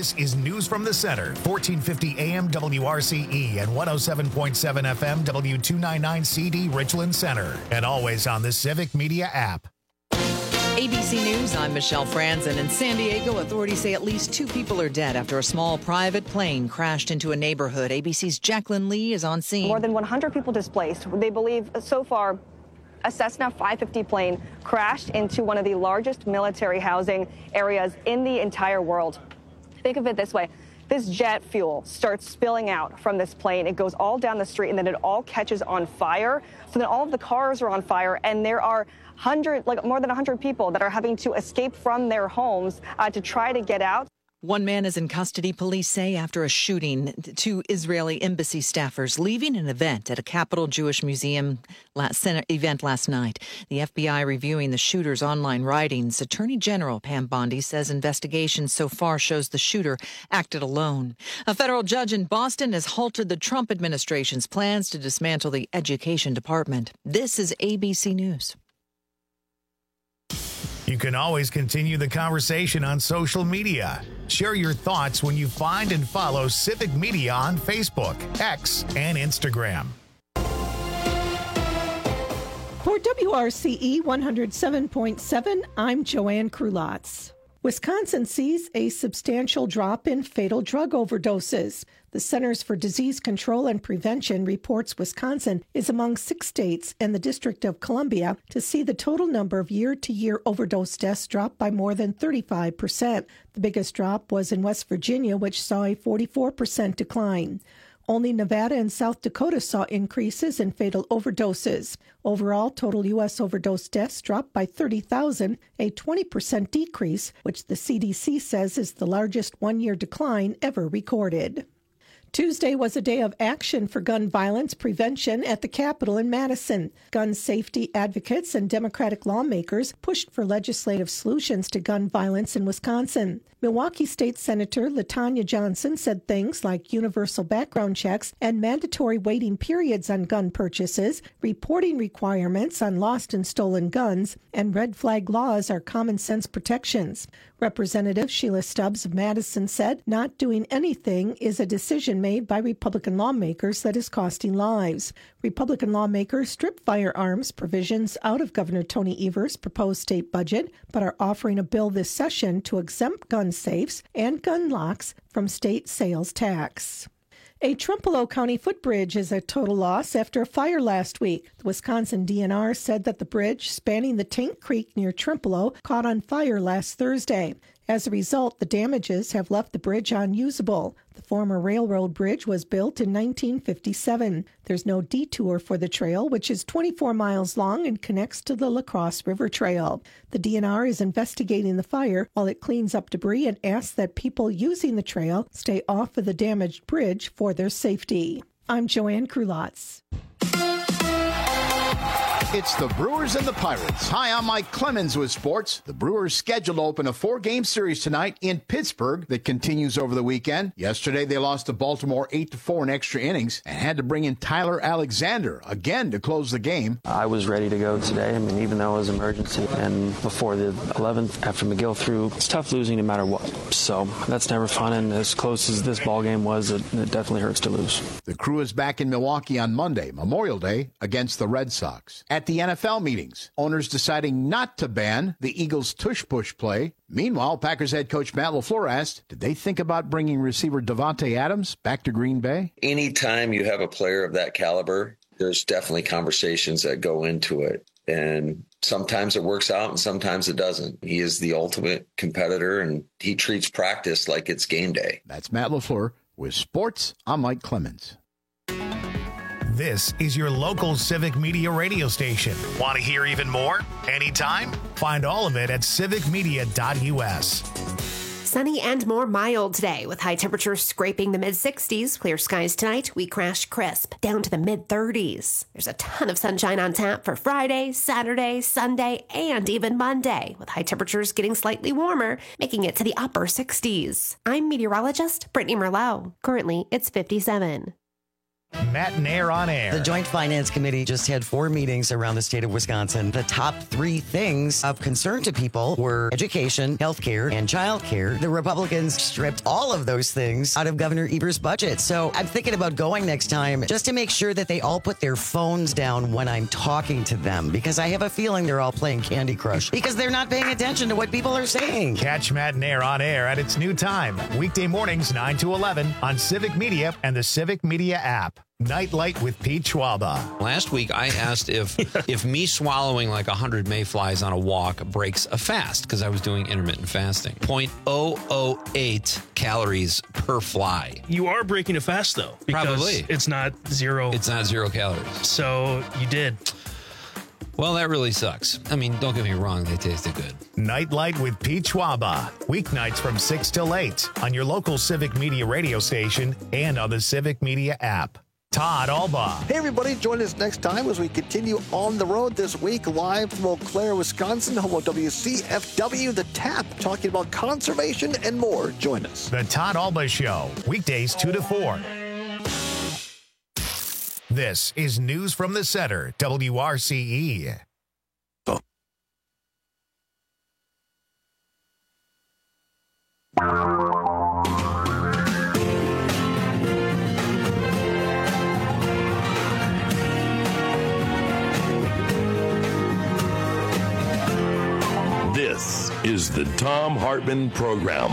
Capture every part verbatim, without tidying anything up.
This is News from the Center, fourteen fifty A M W R C E and one oh seven point seven F M W two ninety-nine C D Richland Center. And always on the Civic Media app. A B C News, I'm Michelle Franzen. In San Diego, authorities say at least two people are dead after a small private plane crashed into a neighborhood. A B C's Jacqueline Lee is on scene. More than one hundred people displaced. They believe so far a Cessna five fifty plane crashed into one of the largest military housing areas in the entire world. Think of it this way. This jet fuel starts spilling out from this plane. It goes all down the street, and then it all catches on fire. So then all of the cars are on fire, and there are hundred, like more than one hundred people that are having to escape from their homes uh, to try to get out. One man is in custody, police say, after a shooting. Two Israeli embassy staffers leaving an event at a Capital Jewish Museum last, event last night. The F B I reviewing the shooter's online writings. Attorney General Pam Bondi says investigation so far shows the shooter acted alone. A federal judge in Boston has halted the Trump administration's plans to dismantle the education department. This is A B C News. You can always continue the conversation on social media. Share your thoughts when you find and follow Civic Media on Facebook, X, and Instagram. For W R C E one oh seven point seven, I'm Joanne Krulotz. Wisconsin sees a substantial drop in fatal drug overdoses. The Centers for Disease Control and Prevention reports Wisconsin is among six states and the District of Columbia to see the total number of year-to-year overdose deaths drop by more than thirty-five percent. The biggest drop was in West Virginia, which saw a forty-four percent decline. Only Nevada and South Dakota saw increases in fatal overdoses. Overall, total U S overdose deaths dropped by thirty thousand, a twenty percent decrease, which the C D C says is the largest one-year decline ever recorded. Tuesday was a day of action for gun violence prevention at the Capitol in Madison. Gun safety advocates and Democratic lawmakers pushed for legislative solutions to gun violence in Wisconsin. Milwaukee State Senator LaTanya Johnson said things like universal background checks and mandatory waiting periods on gun purchases, reporting requirements on lost and stolen guns, and red flag laws are common sense protections. Representative Sheila Stubbs of Madison said not doing anything is a decision made by Republican lawmakers that is costing lives. Republican lawmakers stripped firearms provisions out of Governor Tony Evers' proposed state budget, but are offering a bill this session to exempt gun safes and gun locks from state sales tax. A Trempealeau County footbridge is a total loss after a fire last week. The Wisconsin D N R said that the bridge spanning the Tank Creek near Trempealeau caught on fire last Thursday. As a result, the damages have left the bridge unusable. The former railroad bridge was built in nineteen fifty-seven. There's no detour for the trail, which is twenty-four miles long and connects to the La Crosse River Trail. The D N R is investigating the fire while it cleans up debris and asks that people using the trail stay off of the damaged bridge for their safety. I'm Joanne Krulotz. It's the Brewers and the Pirates. Hi, I'm Mike Clemens with sports. The Brewers scheduled to open a four-game series tonight in Pittsburgh that continues over the weekend. Yesterday, they lost to Baltimore eight to four in extra innings and had to bring in Tyler Alexander again to close the game. I was ready to go today. I mean, even though it was emergency. And before the eleventh, after McGill threw, it's tough losing no matter what. So that's never fun. And as close as this ball game was, it, it definitely hurts to lose. The Crew is back in Milwaukee on Monday, Memorial Day, against the Red Sox. At the N F L meetings, owners deciding not to ban the Eagles' tush-push play. Meanwhile, Packers head coach Matt LaFleur asked, did they think about bringing receiver Davante Adams back to Green Bay? Anytime you have a player of that caliber, there's definitely conversations that go into it. And sometimes it works out and sometimes it doesn't. He is the ultimate competitor, and he treats practice like it's game day. That's Matt LaFleur with Sports. I'm Mike Clemens. This is your local Civic Media radio station. Want to hear even more? Anytime? Find all of it at civic media dot u s. Sunny and more mild today with high temperatures scraping the mid sixties. Clear skies tonight. We crash crisp down to the mid thirties. There's a ton of sunshine on tap for Friday, Saturday, Sunday, and even Monday, with high temperatures getting slightly warmer, making it to the upper sixties. I'm meteorologist Brittany Merlot. Currently, it's fifty-seven. Matt and Air on Air. The Joint Finance Committee just had four meetings around the state of Wisconsin. The top three things of concern to people were education, healthcare, and childcare. The Republicans stripped all of those things out of Governor Eber's budget. So I'm thinking about going next time just to make sure that they all put their phones down when I'm talking to them, because I have a feeling they're all playing Candy Crush because they're not paying attention to what people are saying. Catch Matt and Air on Air at its new time, weekday mornings nine to eleven on Civic Media and the Civic Media app. Nightlight with Pete Schwaba. Last week, I asked if if me swallowing like one hundred mayflies on a walk breaks a fast, because I was doing intermittent fasting. zero point zero zero eight calories per fly. You are breaking a fast, though. Because Probably. It's not zero. It's not zero calories. So you did. Well, that really sucks. I mean, don't get me wrong, they tasted good. Nightlight with Pete Schwaba. Weeknights from six till eight on your local Civic Media radio station and on the Civic Media app. Todd Alba. Hey, everybody. Join us next time as we continue on the road this week, live from Eau Claire, Wisconsin, home of W C F W, The Tap, talking about conservation and more. Join us. The Todd Alba Show, weekdays two to four. This is News from the Center, W R C E. Oh. This is the Thom Hartmann Program.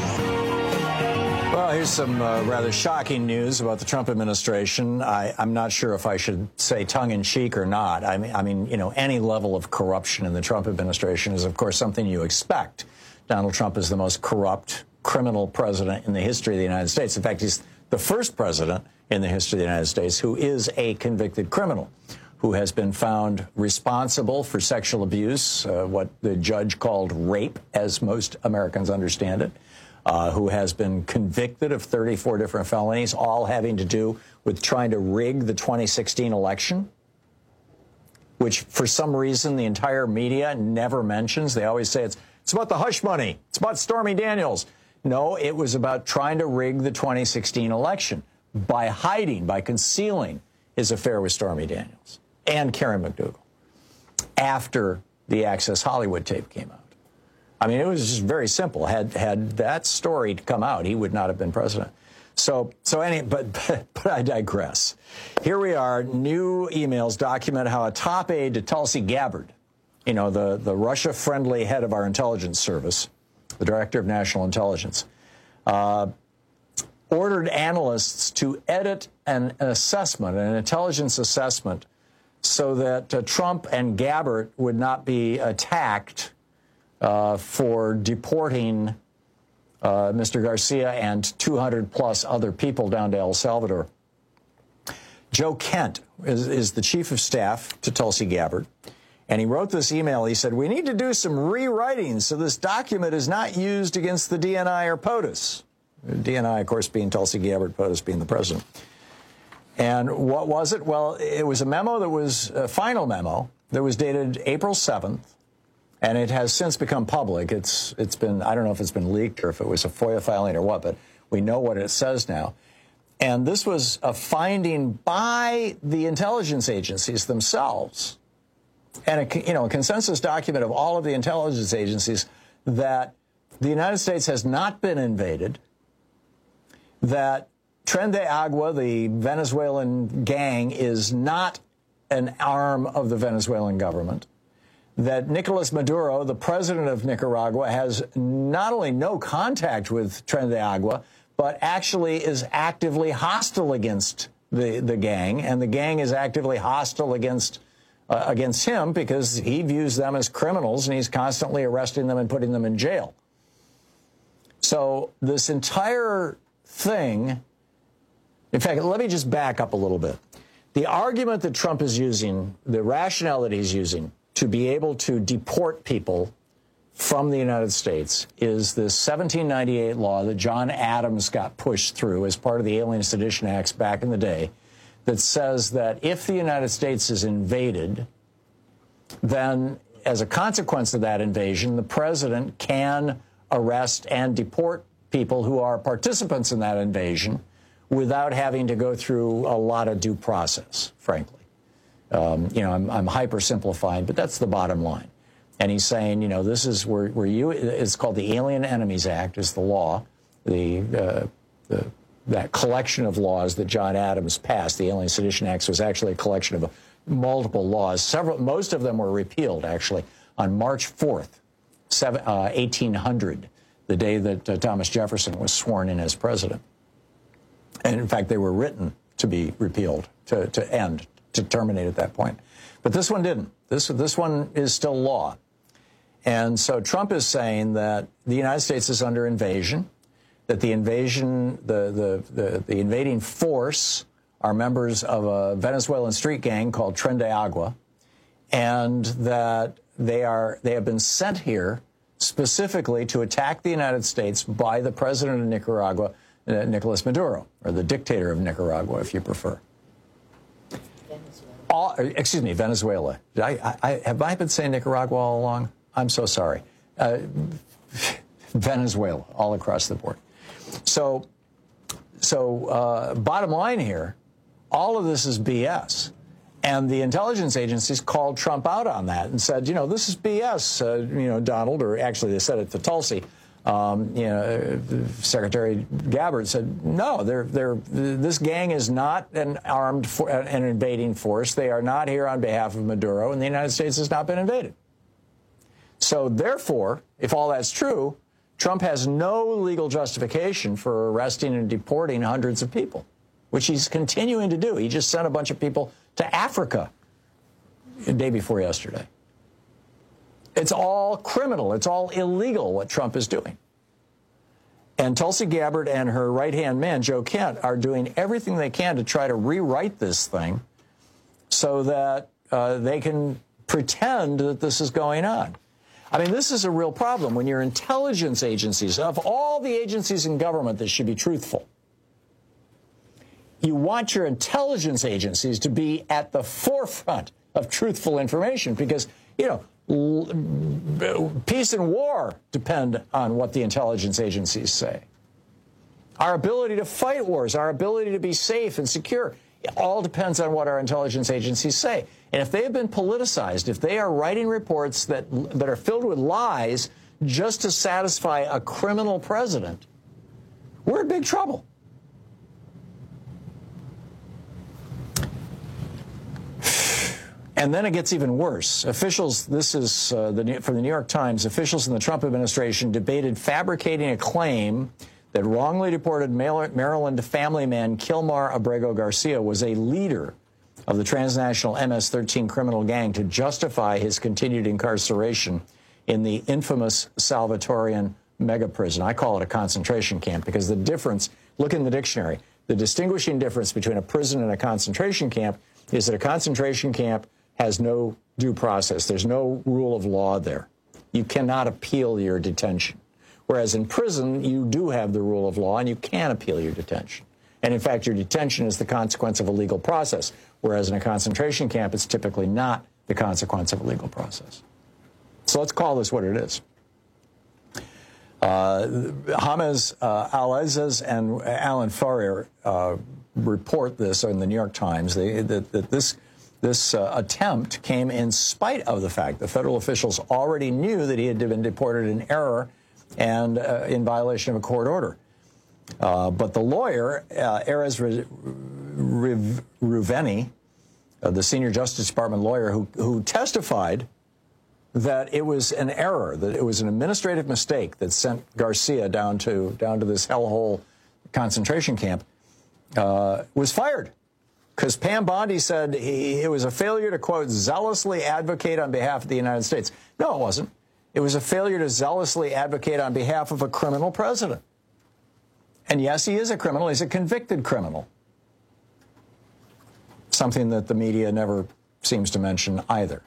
Well, here's some uh, rather shocking news about the Trump administration. I, I'm not sure if I should say tongue-in-cheek or not. I mean, I mean, you know, any level of corruption in the Trump administration is, of course, something you expect. Donald Trump is the most corrupt criminal president in the history of the United States. In fact, he's the first president in the history of the United States who is a convicted criminal, who has been found responsible for sexual abuse, uh, what the judge called rape, as most Americans understand it, uh, who has been convicted of thirty-four different felonies, all having to do with trying to rig the twenty sixteen election, which for some reason the entire media never mentions. They always say it's, it's about the hush money. It's about Stormy Daniels. No, it was about trying to rig the twenty sixteen election by hiding, by concealing his affair with Stormy Daniels and Karen McDougal after the Access Hollywood tape came out. I mean, it was just very simple. Had had that story come out, he would not have been president. So, so any, but, but, but I digress. Here we are. New emails document how a top aide to Tulsi Gabbard, you know, the, the Russia-friendly head of our intelligence service, the director of national intelligence, uh, ordered analysts to edit an, an assessment, an intelligence assessment, so that uh, Trump and Gabbard would not be attacked uh, for deporting uh, Mister Garcia and two hundred plus other people down to El Salvador. Joe Kent is, is the chief of staff to Tulsi Gabbard, and he wrote this email. He said, we need to do some rewriting so this document is not used against the D N I or POTUS. D N I, of course, being Tulsi Gabbard, POTUS being the president. And what was it? Well, it was a memo that was a final memo that was dated April seventh, and it has since become public. It's it's been, I don't know if it's been leaked or if it was a FOIA filing or what, but we know what it says now. And this was a finding by the intelligence agencies themselves, and a, you know, a consensus document of all of the intelligence agencies that the United States has not been invaded, that Tren de Agua, the Venezuelan gang, is not an arm of the Venezuelan government, that Nicolas Maduro, the president of Nicaragua, has not only no contact with Tren de Agua, but actually is actively hostile against the, the gang, and the gang is actively hostile against uh, against him because he views them as criminals, and he's constantly arresting them and putting them in jail. So this entire thing, in fact, let me just back up a little bit. The argument that Trump is using, the rationale that he's using to be able to deport people from the United States is this seventeen ninety-eight law that John Adams got pushed through as part of the Alien Sedition Acts back in the day, that says that if the United States is invaded, then as a consequence of that invasion, the president can arrest and deport people who are participants in that invasion without having to go through a lot of due process, frankly. Um, you know, I'm, I'm hyper-simplifying, but that's the bottom line. And he's saying, you know, this is where, where you, it's called the Alien Enemies Act, is the law, the, uh, the that collection of laws that John Adams passed. The Alien Sedition Act was actually a collection of multiple laws. Several, most of them were repealed, actually, on March fourth, eighteen hundred, the day that uh, Thomas Jefferson was sworn in as president. And, in fact, they were written to be repealed, to, to end, to terminate at that point. But this one didn't. This, this one is still law. And so Trump is saying that the United States is under invasion, that the invasion, the, the, the, the invading force are members of a Venezuelan street gang called Tren de Agua, and that they are they have been sent here specifically to attack the United States by the president of Nicaragua, uh, Nicolas Maduro, or the dictator of Nicaragua, if you prefer. All, excuse me, Venezuela. Did I, I, have I been saying Nicaragua all along? I'm so sorry. Uh, Venezuela, all across the board. So, so uh, bottom line here, all of this is B S. And the intelligence agencies called Trump out on that and said, you know, this is B S, uh, you know, Donald, or actually they said it to Tulsi. Um, you know, Secretary Gabbard said, no, they're, they're, this gang is not an armed, for, an invading force. They are not here on behalf of Maduro, and the United States has not been invaded. So therefore, if all that's true, Trump has no legal justification for arresting and deporting hundreds of people, which he's continuing to do. He just sent a bunch of people to Africa the day before yesterday. It's all criminal. It's all illegal what Trump is doing. And Tulsi Gabbard and her right-hand man, Joe Kent, are doing everything they can to try to rewrite this thing so that uh, they can pretend that this is going on. I mean, this is a real problem when your intelligence agencies, of all the agencies in government that should be truthful, you want your intelligence agencies to be at the forefront of truthful information because, you know, peace and war depend on what the intelligence agencies say. Our ability to fight wars, our ability to be safe and secure, it all depends on what our intelligence agencies say. And if they have been politicized, if they are writing reports that, that are filled with lies just to satisfy a criminal president, we're in big trouble. And then it gets even worse. Officials, this is uh, the, from the New York Times, officials in the Trump administration debated fabricating a claim that wrongly deported Maryland family man Kilmar Abrego Garcia was a leader of the transnational M S thirteen criminal gang to justify his continued incarceration in the infamous Salvatorian mega prison. I call it a concentration camp because the difference, look in the dictionary, the distinguishing difference between a prison and a concentration camp is that a concentration camp has no due process. There's no rule of law there. You cannot appeal your detention. Whereas in prison, you do have the rule of law and you can appeal your detention. And in fact, your detention is the consequence of a legal process. Whereas in a concentration camp, it's typically not the consequence of a legal process. So let's call this what it is. Uh, James uh, Al-Aziz and Alan Farrier uh, report this in the New York Times, they, that, that this This uh, attempt came in spite of the fact that federal officials already knew that he had been deported in error and uh, in violation of a court order. Uh, but the lawyer, uh, Erez Ruveni, uh, the senior Justice Department lawyer who, who testified that it was an error, that it was an administrative mistake that sent Garcia down to, down to this hellhole concentration camp, uh, was fired. Because Pam Bondi said he, it was a failure to, quote, zealously advocate on behalf of the United States. No, it wasn't. It was a failure to zealously advocate on behalf of a criminal president. And yes, he is a criminal. He's a convicted criminal. Something that the media never seems to mention either.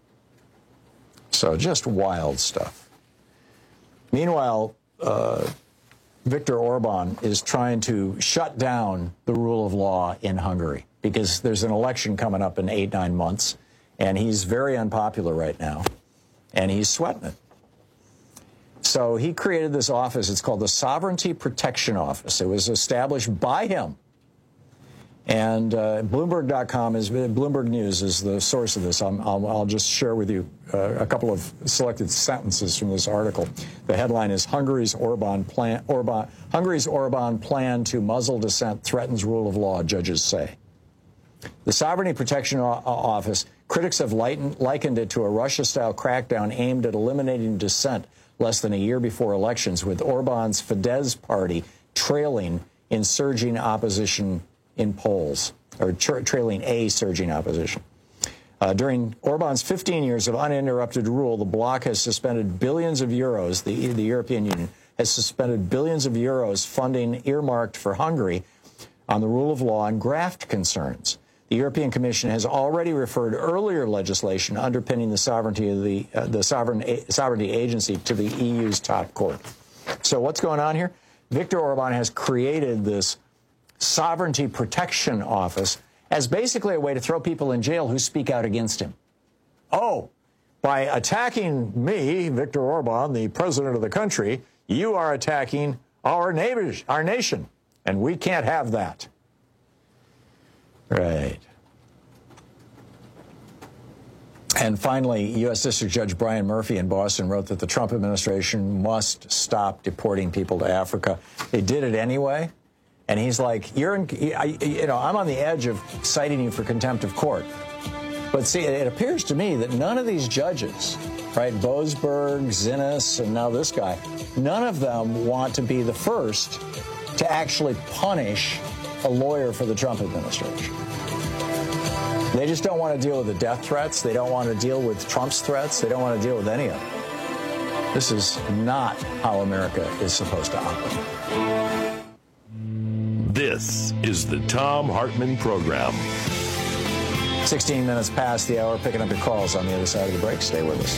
So just wild stuff. Meanwhile, uh, Viktor Orban is trying to shut down the rule of law in Hungary because there's an election coming up in eight, nine months, and he's very unpopular right now, and he's sweating it. So he created this office. It's called the Sovereignty Protection Office. It was established by him And uh, Bloomberg dot com is Bloomberg News is the source of this. I'm, I'll, I'll just share with you uh, a couple of selected sentences from this article. The headline is Hungary's Orban plan. Orban Hungary's Orban plan to muzzle dissent threatens rule of law, judges say. The Sovereignty Protection o- Office critics have lightened, likened it to a Russia-style crackdown aimed at eliminating dissent less than a year before elections, with Orban's Fidesz party trailing in surging opposition in polls, or tra- trailing a surging opposition. Uh, during Orban's fifteen years of uninterrupted rule, the bloc has suspended billions of euros, the, the European Union has suspended billions of euros funding earmarked for Hungary on the rule of law and graft concerns. The European Commission has already referred earlier legislation underpinning the sovereignty of the, uh, the sovereign, a- sovereignty agency to the E U's top court. So what's going on here? Viktor Orban has created this Sovereignty Protection Office as basically a way to throw people in jail who speak out against him. Oh, by attacking me, Viktor Orban, the president of the country, you are attacking our neighbors, our nation, and we can't have that. Right. And finally, U S District Judge Brian Murphy in Boston wrote that the Trump administration must stop deporting people to Africa. They did it anyway. And he's like, you're in, you know, I'm on the edge of citing you for contempt of court. But see, it appears to me that none of these judges, right, Boasberg, Zinnes, and now this guy, none of them want to be the first to actually punish a lawyer for the Trump administration. They just don't want to deal with the death threats. They don't want to deal with Trump's threats. They don't want to deal with any of it. This is not how America is supposed to operate. This is the Thom Hartmann Program. sixteen minutes past the hour, picking up your calls on the other side of the break. Stay with us.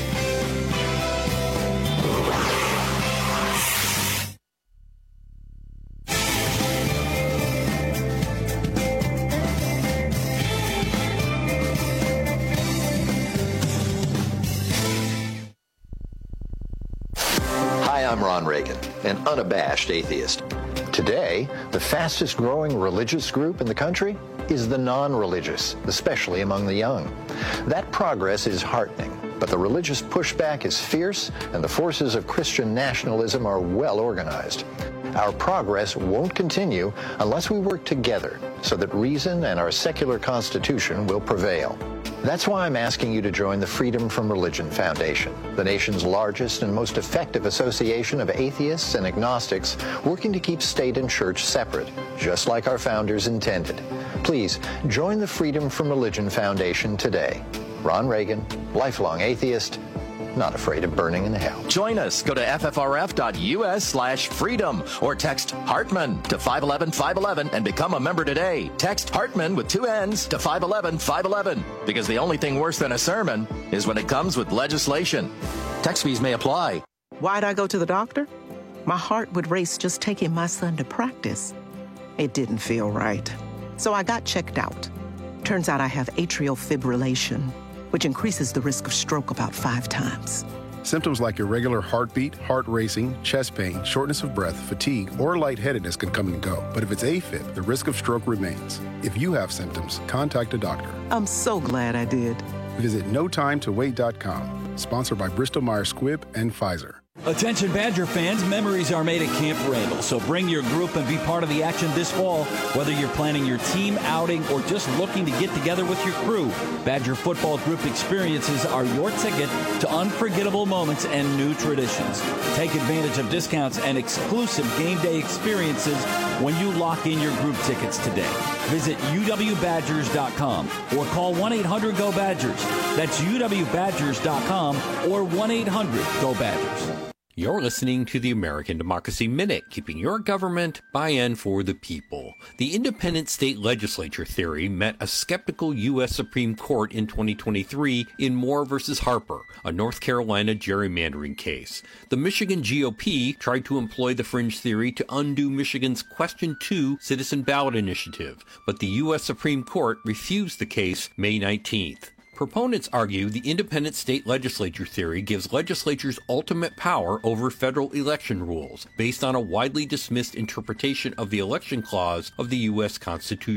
Hi, I'm Ron Reagan, an unabashed atheist. Today, the fastest growing religious group in the country is the non-religious, especially among the young. That progress is heartening, but the religious pushback is fierce and the forces of Christian nationalism are well organized. Our progress won't continue unless we work together so that reason and our secular constitution will prevail. That's why I'm asking you to join the Freedom from Religion Foundation, the nation's largest and most effective association of atheists and agnostics working to keep state and church separate, just like our founders intended. Please join the Freedom from Religion Foundation today. Ron Reagan, lifelong atheist, not afraid of burning in hell. Join us. Go to F F R F dot U S slash freedom or text Hartman to five one one five one one and become a member today. Text Hartman with two N's to five one one five one one because the only thing worse than a sermon is when it comes with legislation. Text fees may apply. Why'd I go to the doctor? My heart would race just taking my son to practice. It didn't feel right. So I got checked out. Turns out I have atrial fibrillation, which increases the risk of stroke about five times. Symptoms like irregular heartbeat, heart racing, chest pain, shortness of breath, fatigue, or lightheadedness can come and go. But if it's AFib, the risk of stroke remains. If you have symptoms, contact a doctor. I'm so glad I did. Visit no time to wait dot com. Sponsored by Bristol Myers Squibb and Pfizer. Attention Badger fans, memories are made at Camp Randall, so bring your group and be part of the action this fall. Whether you're planning your team outing or just looking to get together with your crew, Badger Football Group experiences are your ticket to unforgettable moments and new traditions. Take advantage of discounts and exclusive game day experiences when you lock in your group tickets today. Visit U W Badgers dot com or call one eight hundred go Badgers. That's U W Badgers dot com or one eight hundred go Badgers. You're listening to the American Democracy Minute, keeping your government by and for the people. The independent state legislature theory met a skeptical U S Supreme Court in twenty twenty-three in Moore versus Harper, a North Carolina gerrymandering case. The Michigan G O P tried to employ the fringe theory to undo Michigan's Question two citizen ballot initiative, but the U S Supreme Court refused the case May nineteenth. Proponents argue the independent state legislature theory gives legislatures ultimate power over federal election rules, based on a widely dismissed interpretation of the election clause of the U S Constitution.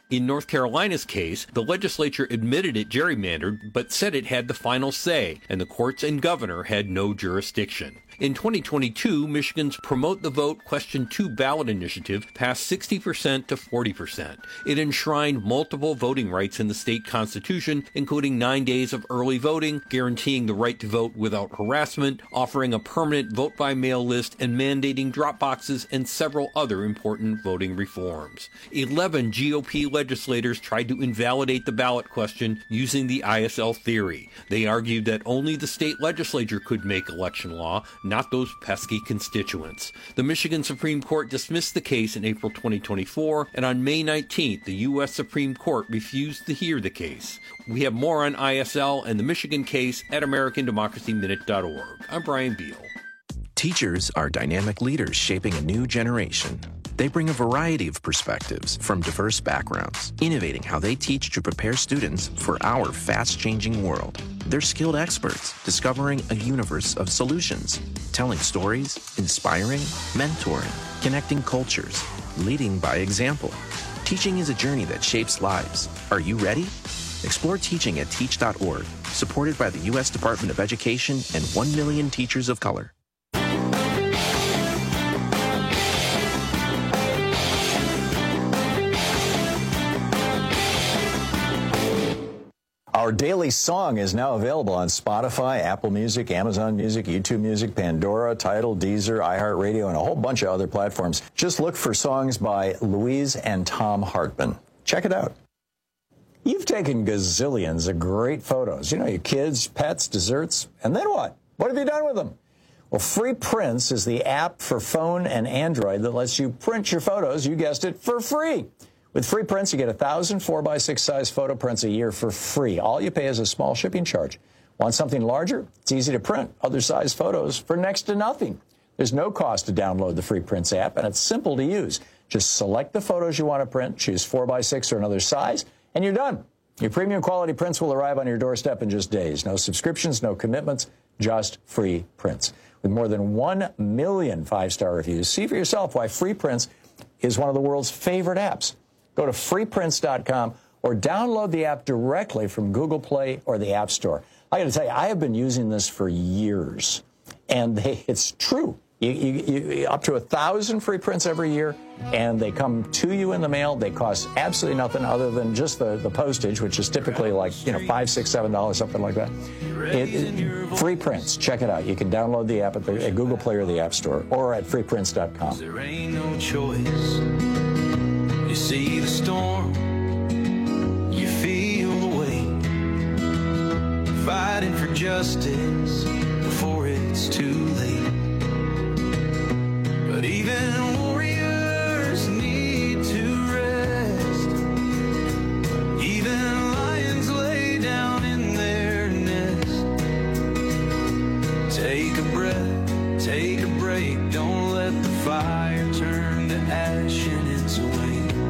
In North Carolina's case, the legislature admitted it gerrymandered, but said it had the final say, and the courts and governor had no jurisdiction. In twenty twenty-two, Michigan's Promote the Vote Question two ballot initiative passed sixty percent to forty percent. It enshrined multiple voting rights in the state constitution, including nine days of early voting, guaranteeing the right to vote without harassment, offering a permanent vote-by-mail list, and mandating drop boxes and several other important voting reforms. Eleven G O P legislators tried to invalidate the ballot question using the I S L theory. They argued that only the state legislature could make election law, not those pesky constituents. The Michigan Supreme Court dismissed the case in April twenty twenty-four, and on May nineteenth, the U S Supreme Court refused to hear the case. We have more on I S L and the Michigan case at American Democracy Minute dot org. I'm Brian Beal. Teachers are dynamic leaders shaping a new generation. They bring a variety of perspectives from diverse backgrounds, innovating how they teach to prepare students for our fast-changing world. They're skilled experts, discovering a universe of solutions, telling stories, inspiring, mentoring, connecting cultures, leading by example. Teaching is a journey that shapes lives. Are you ready? Explore teaching at teach dot org, supported by the U S Department of Education and one million teachers of color. Our daily song is now available on Spotify, Apple Music, Amazon Music, YouTube Music, Pandora, Tidal, Deezer, iHeartRadio, and a whole bunch of other platforms. Just look for songs by Louise and Tom Hartman. Check it out. You've taken gazillions of great photos. You know, your kids, pets, desserts, and then what? What have you done with them? Well, Free Prints is the app for phone and Android that lets you print your photos, you guessed it, for free. With Free Prints, you get one thousand four by six size photo prints a year for free. All you pay is a small shipping charge. Want something larger? It's easy to print other size photos for next to nothing. There's no cost to download the Free Prints app, and it's simple to use. Just select the photos you want to print, choose four by six or another size, and you're done. Your premium quality prints will arrive on your doorstep in just days. No subscriptions, no commitments, just free prints. With more than one million five-star reviews, see for yourself why Free Prints is one of the world's favorite apps. Go to free prints dot com or download the app directly from Google Play or the App Store. I got to tell you, I have been using this for years, and they, it's true. You, you, you, up to a thousand free prints every year, and they come to you in the mail. They cost absolutely nothing other than just the, the postage, which is typically like, you know, five, six, seven dollars, something like that. It, it, free Prints, check it out. You can download the app at, the, at Google Play or the App Store, or at free prints dot com. There ain't no choice. You see the storm, you feel the weight, fighting for justice before it's too late. But even warriors need to rest. Even lions lay down in their nest. Take a breath, take a break, don't let the fire turn to ash in its way.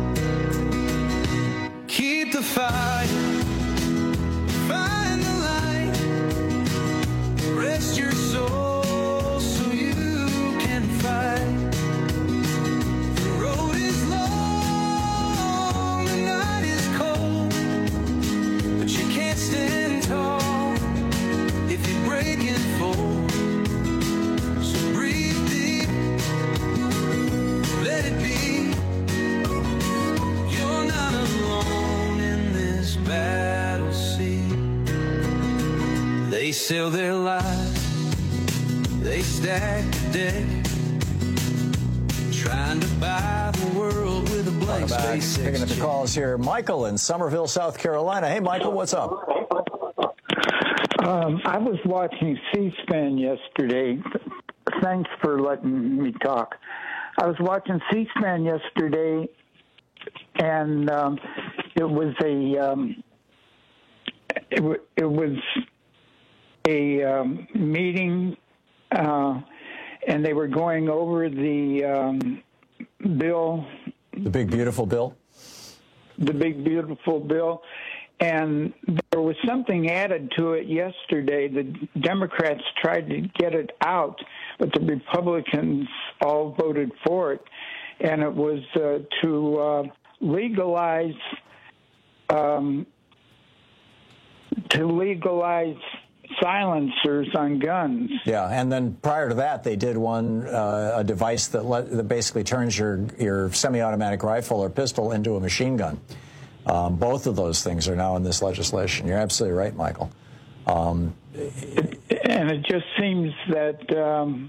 Keep the fire, find the light, rest your soul so you can fight. The road is long, the night is cold, but you can't stand tall if you break and fall. So breathe deep, let it be. You're not alone in this battle sea. They sell their lives, they stack the deck, trying to buy the world with a blank space. Picking up the calls here. Michael in Somerville, South Carolina. Hey, Michael, what's up? Um, I was watching C-SPAN yesterday. Thanks for letting me talk. I was watching C-SPAN yesterday, and um, it was a um, it, w- it was a um, meeting, uh, and they were going over the um, bill. The big, beautiful bill? The big, beautiful bill. And there was something added to it yesterday. The Democrats tried to get it out, but the Republicans all voted for it. And it was uh, to uh, legalize um, to legalize silencers on guns. Yeah, and then prior to that, they did one, uh, a device that, let, that basically turns your, your semi-automatic rifle or pistol into a machine gun. Um, both of those things are now in this legislation. You're absolutely right, Michael. Um, it, and it just seems that, um,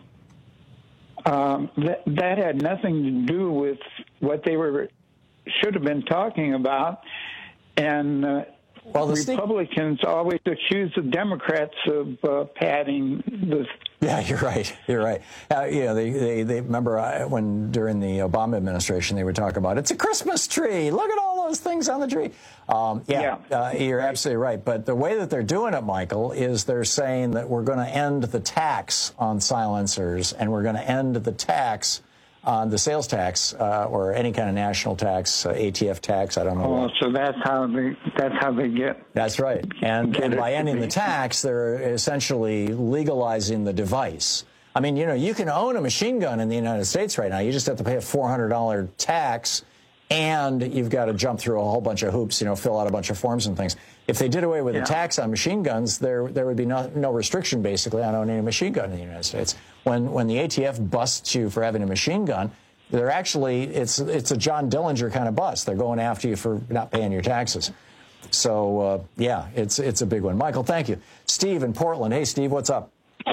um, that that had nothing to do with what they were should have been talking about. And uh, well, the Republicans sneak- always accuse the Democrats of uh, padding the. Yeah, you're right. You're right. Uh, you know, they, they, they remember uh, when during the Obama administration they would talk about it's a Christmas tree. Look at all those things on the tree. Um, yeah, yeah. Uh, you're right. Absolutely right. But the way that they're doing it, Michael, is they're saying that we're going to end the tax on silencers and we're going to end the tax on the sales tax uh, or any kind of national tax, uh, A T F tax. I don't know. Oh, what. so that's how they that's how they get. That's right. And, and by ending the tax, they're essentially legalizing the device. I mean, you know, you can own a machine gun in the United States right now. You just have to pay a four hundred dollars tax, and you've got to jump through a whole bunch of hoops, you know, fill out a bunch of forms and things. If they did away with yeah. the tax on machine guns, there there would be no, no restriction, basically, on owning a machine gun in the United States. When when the A T F busts you for having a machine gun, they're actually, it's it's a John Dillinger kind of bust. They're going after you for not paying your taxes. So, uh, yeah, it's it's a big one. Michael, thank you. Steve in Portland. Hey, Steve, what's up?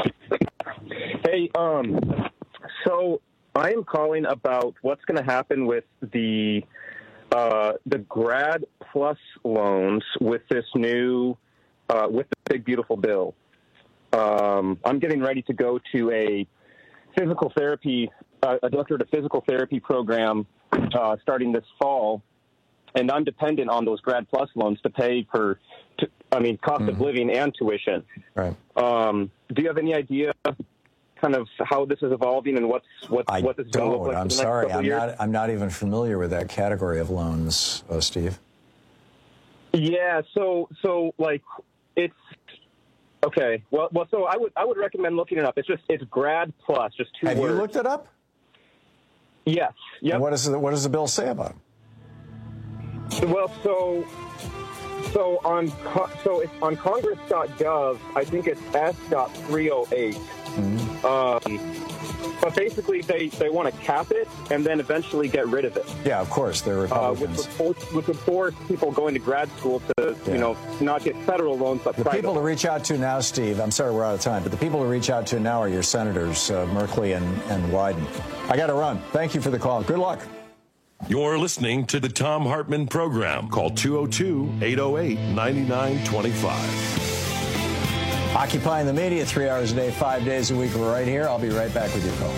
Hey, um, so I am calling about what's going to happen with the uh, the Grad Plus loans with this new, uh, with the big, beautiful bill. Um, I'm getting ready to go to a physical therapy, uh, a doctorate of physical therapy program uh, starting this fall, and I'm dependent on those Grad Plus loans to pay for, t- I mean, cost mm-hmm. of living and tuition. Right. Um, do you have any idea kind of how this is evolving and what's what I what this is going to look like? I'm for the sorry, next couple I'm years? not. I'm not even familiar with that category of loans, uh, Steve. Yeah. So so like it's okay. Well well. So I would I would recommend looking it up. It's just it's Grad Plus, just two Have words. you looked it up? Yes. Yep. And what is the, what does the bill say about it? Well, so so on co- so it's on Congress dot gov. I think it's S three oh eight. Mm-hmm. Um, but basically, they, they want to cap it and then eventually get rid of it. Yeah, of course, they're Republicans. Uh, which, would force, which would force people going to grad school to, yeah. you know, not get federal loans, but the private. people to reach out to now, Steve, I'm sorry we're out of time, but the people to reach out to now are your senators, uh, Merkley and, and Wyden. I got to run. Thank you for the call. Good luck. You're listening to the Thom Hartmann Program. Call two oh two, eight oh eight, nine nine two five. Occupying the media three hours a day, five days a week. We're right here. I'll be right back with your call.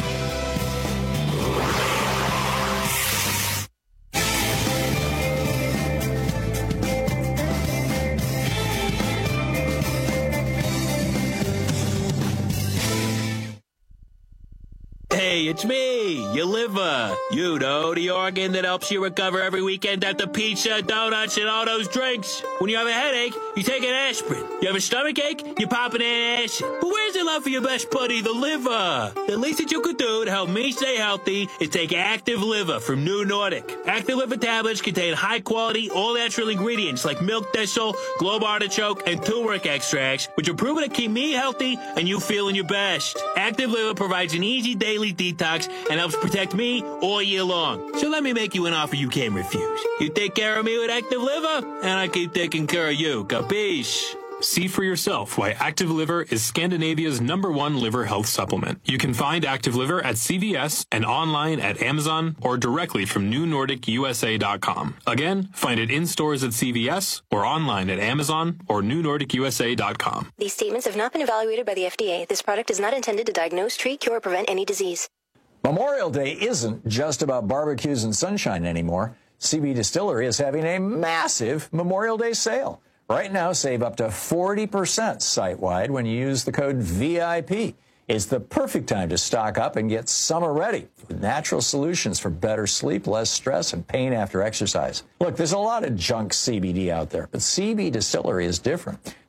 Hey, it's me, your liver. You know, the organ that helps you recover every weekend after pizza, donuts, and all those drinks. When you have a headache, you take an aspirin. You have a stomach ache, you pop an antacid. But where's the love for your best buddy, the liver? The least that you could do to help me stay healthy is take Active Liver from New Nordic. Active Liver tablets contain high-quality, all-natural ingredients like milk thistle, globe artichoke, and turmeric extracts, which are proven to keep me healthy and you feeling your best. Active Liver provides an easy daily detox and helps protect me all year long. So let me make you an offer you can't refuse. You take care of me with Active Liver, and I keep taking care of you. Capiche? See for yourself why Active Liver is Scandinavia's number one liver health supplement. You can find Active Liver at C V S and online at Amazon or directly from new nordic U S A dot com. Again, find it in stores at C V S or online at Amazon or new nordic U S A dot com. These statements have not been evaluated by the F D A. This product is not intended to diagnose, treat, cure, or prevent any disease. Memorial Day isn't just about barbecues and sunshine anymore. C B Distillery is having a massive Memorial Day sale. Right now, save up to forty percent site-wide when you use the code V I P. It's the perfect time to stock up and get summer ready with natural solutions for better sleep, less stress, and pain after exercise. Look, there's a lot of junk C B D out there, but C B Distillery is different.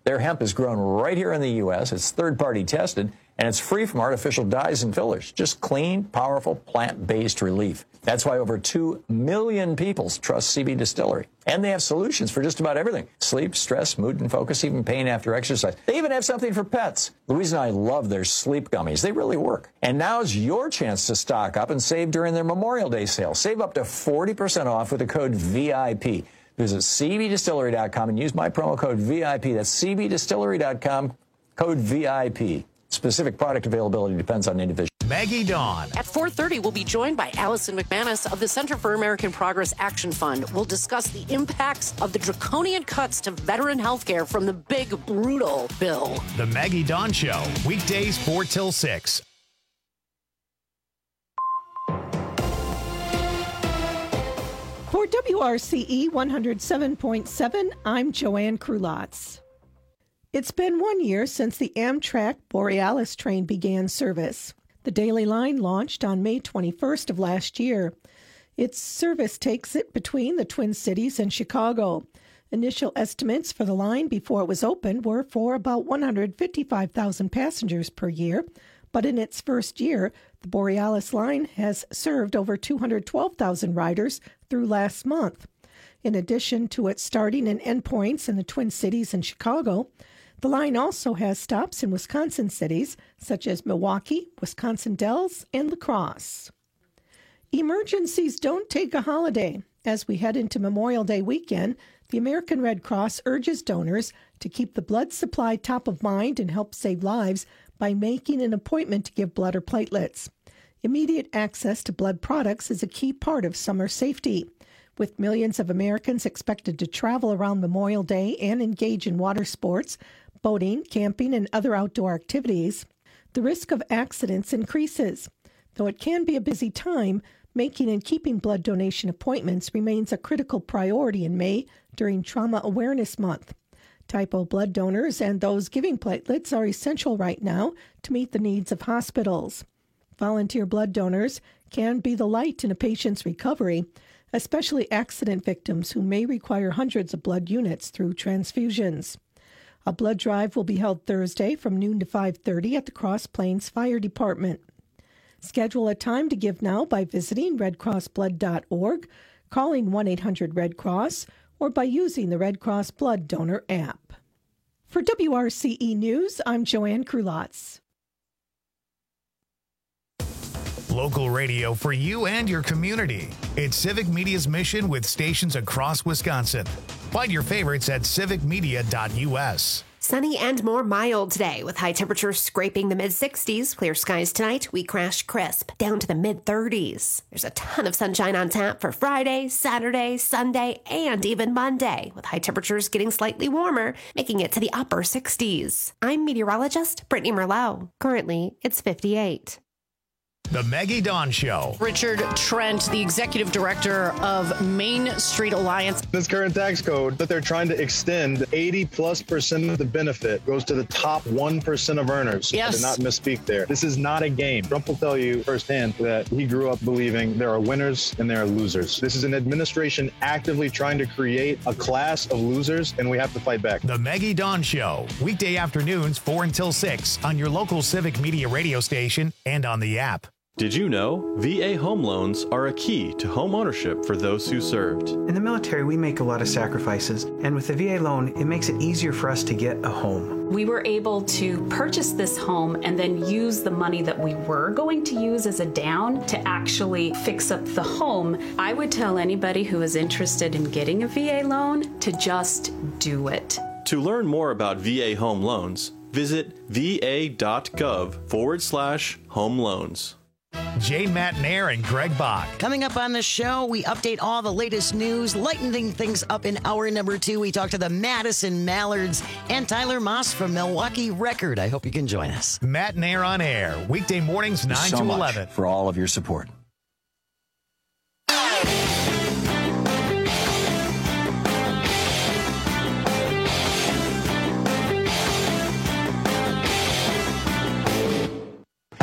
Their hemp is grown right here in the U S. It's third-party tested, and it's free from artificial dyes and fillers. Just clean, powerful, plant-based relief. That's why over two million people trust C B Distillery. And they have solutions for just about everything. Sleep, stress, mood and focus, even pain after exercise. They even have something for pets. Louise and I love their sleep gummies. They really work. And now's your chance to stock up and save during their Memorial Day sale. Save up to forty percent off with the code V I P. Visit C B Distillery dot com and use my promo code V I P. That's C B Distillery dot com, code V I P. Specific product availability depends on individual. Maggie Dawn. At four thirty, we'll be joined by Allison McManus of the Center for American Progress Action Fund. We'll discuss the impacts of the draconian cuts to veteran health care from the big, brutal bill. The Maggie Dawn Show, weekdays four till six. For W R C E one oh seven point seven, I'm Joanne Krulotz. It's been one year since the Amtrak Borealis train began service. The daily line launched on May twenty-first of last year. Its service takes it between the Twin Cities and Chicago. Initial estimates for the line before it was opened were for about one hundred fifty-five thousand passengers per year, but in its first year, the Borealis line has served over two hundred twelve thousand riders through last month. In addition to its starting and end points in the Twin Cities and Chicago, the line also has stops in Wisconsin cities such as Milwaukee, Wisconsin Dells, and La Crosse. Emergencies don't take a holiday. As we head into Memorial Day weekend, the American Red Cross urges donors to keep the blood supply top of mind and help save lives by making an appointment to give blood or platelets. Immediate access to blood products is a key part of summer safety. With millions of Americans expected to travel around Memorial Day and engage in water sports, boating, camping, and other outdoor activities, the risk of accidents increases. Though it can be a busy time, making and keeping blood donation appointments remains a critical priority in May during Trauma Awareness Month. Type O blood donors and those giving platelets are essential right now to meet the needs of hospitals. Volunteer blood donors can be the light in a patient's recovery, especially accident victims who may require hundreds of blood units through transfusions. A blood drive will be held Thursday from noon to five thirty at the Cross Plains Fire Department. Schedule a time to give now by visiting red cross blood dot org, calling one eight hundred red cross, or by using the Red Cross Blood Donor app. For W R C E News, I'm Joanne Krulotz. Local radio for you and your community. It's Civic Media's mission with stations across Wisconsin. Find your favorites at civic media dot U S. Sunny and more mild today with high temperatures scraping the mid sixties. Clear skies tonight. We crash crisp down to the mid thirties. There's a ton of sunshine on tap for Friday, Saturday, Sunday, and even Monday, with high temperatures getting slightly warmer, making it to the upper sixties. I'm meteorologist Brittany Merlot. Currently, it's fifty-eight. The Maggie Dawn Show. Richard Trent, the executive director of Main Street Alliance. This current tax code that they're trying to extend, eighty plus percent of the benefit goes to the top one percent of earners. Yes. I did not misspeak there. This is not a game. Trump will tell you firsthand that he grew up believing there are winners and there are losers. This is an administration actively trying to create a class of losers, and we have to fight back. The Maggie Dawn Show. Weekday afternoons, four until six on your local Civic Media radio station and on the app. Did you know V A home loans are a key to home ownership for those who served? In the military, we make a lot of sacrifices, and with the V A loan, it makes it easier for us to get a home. We were able to purchase this home and then use the money that we were going to use as a down to actually fix up the home. I would tell anybody who is interested in getting a V A loan to just do it. To learn more about V A home loans, visit va.gov forward slash home loans. Jane Matnair and Greg Bach. Coming up on the show, we update all the latest news, lightening things up in hour number two. We talk to the Madison Mallards and Tyler Moss from Milwaukee Record. I hope you can join us. Matnair on air, weekday mornings nine so to much eleven. For all of your support.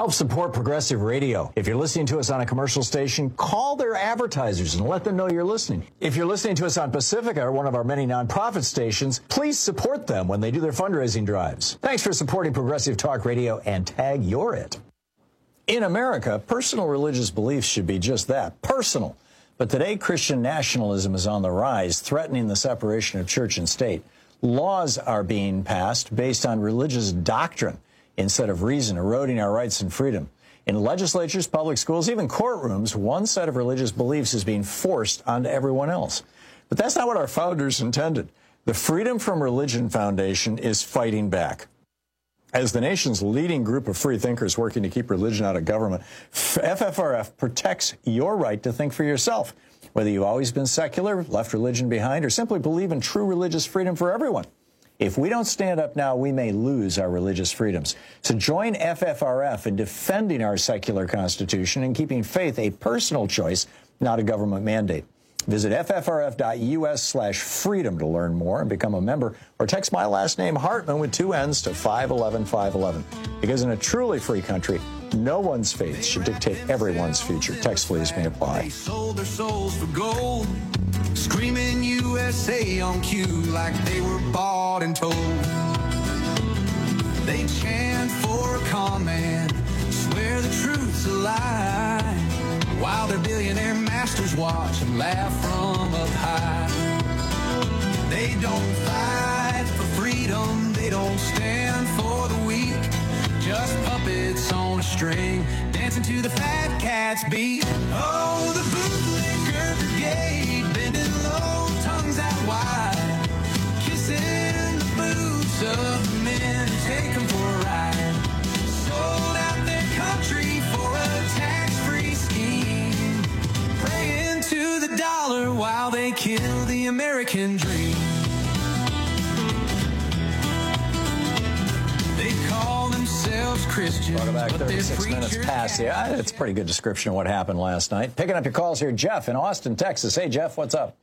Help support Progressive Radio. If you're listening to us on a commercial station, call their advertisers and let them know you're listening. If you're listening to us on Pacifica or one of our many nonprofit stations, please support them when they do their fundraising drives. Thanks for supporting Progressive Talk Radio and tag You're It. In America, personal religious beliefs should be just that, personal. But today, Christian nationalism is on the rise, threatening the separation of church and state. Laws are being passed based on religious doctrine instead of reason, eroding our rights and freedom. In legislatures, public schools, even courtrooms, one set of religious beliefs is being forced onto everyone else. But that's not what our founders intended. The Freedom from Religion Foundation is fighting back. As the nation's leading group of free thinkers working to keep religion out of government, F F R F protects your right to think for yourself, whether you've always been secular, left religion behind, or simply believe in true religious freedom for everyone. If we don't stand up now, we may lose our religious freedoms. So join F F R F in defending our secular constitution and keeping faith a personal choice, not a government mandate. Visit ffrf.us slash freedom to learn more and become a member, or text my last name, Hartman, with two N's to five eleven five eleven. Because in a truly free country, no one's faith should dictate everyone's future. Text please may apply. They sold their souls for gold, screaming U S A on cue like they were bought and told. They chant for a command, swear the truth's a lie, while their billionaire masters watch and laugh from up high. They don't fight for freedom, they don't stand for the weak, just puppets on a string, dancing to the fat cat's beat. Oh, the bootlicker brigade, bending low, tongues out wide, kissing the boots of men who take them for a ride. Sold out their country for a tax-free scheme, praying to the dollar while they kill the American dream. They call themselves Christians. Welcome back, but they're thirty-six minutes preachers. past. Yeah, that's a pretty good description of what happened last night. Picking up your calls here, Jeff in Austin, Texas. Hey, Jeff, what's up?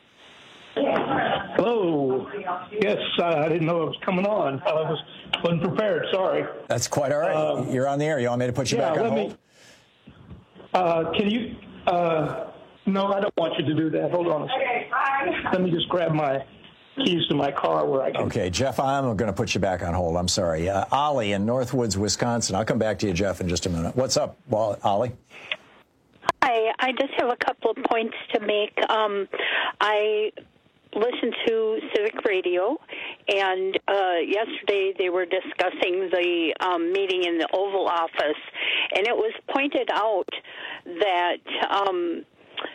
Hello. Yes, uh, I didn't know it was coming on. I was, wasn't prepared. Sorry. That's quite all right. Um, You're on the air. You want me to put you yeah, back on let hold? me. Uh, can you? Uh, no, I don't want you to do that. Hold on a second. Let me just grab my keys to my car where I can. Okay, Jeff, I'm going to put you back on hold. I'm sorry. Uh, Ollie in Northwoods, Wisconsin. I'll come back to you, Jeff, in just a minute. What's up, well, Ollie? Hi, I just have a couple of points to make. Um, I listened to Civic Radio, and uh, yesterday they were discussing the um, meeting in the Oval Office, and it was pointed out that um,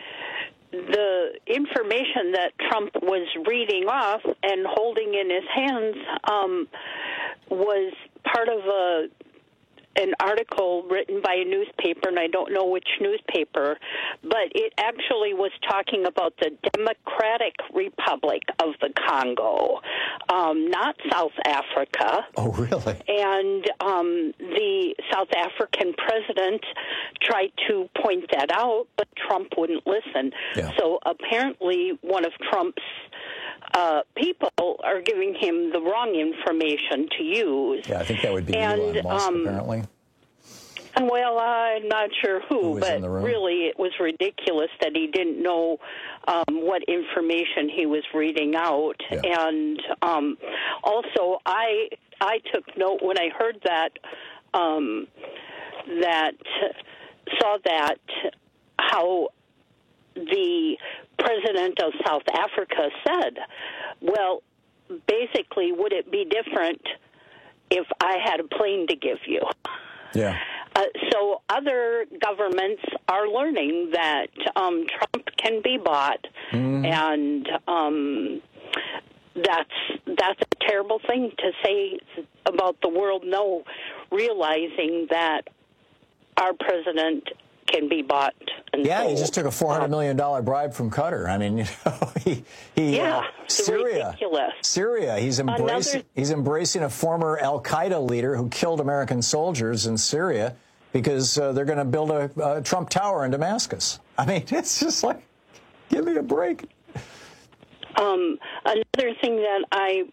the information that Trump was reading off and holding in his hands um, was part of a an article written by a newspaper, and I don't know which newspaper, but it actually was talking about the Democratic Republic of the Congo, um, not South Africa. Oh, really? And um, the South African president tried to point that out, but Trump wouldn't listen. Yeah. So apparently one of Trump's Uh, people are giving him the wrong information to use. Yeah, I think that would be and, Elon Musk, um, apparently. Well, I'm not sure who, Who was but in the room? really it was ridiculous that he didn't know um, what information he was reading out. Yeah. And um, also, I I took note when I heard that, um, that saw that, how the president of South Africa said, well, basically, would it be different if I had a plane to give you? Yeah. Uh, so other governments are learning that um, Trump can be bought, Mm. and um, that's that's a terrible thing to say about the world. No, realizing that our president can be bought. And Yeah, sold. he just took a four hundred million dollars bribe from Qatar. I mean, you know, he, he Yeah, uh, it's Syria, ridiculous. Syria. He's embracing, Another- he's embracing a former Al Qaeda leader who killed American soldiers in Syria because uh, they're going to build a, a Trump Tower in Damascus. I mean, it's just like, give me a break. Um, another thing that I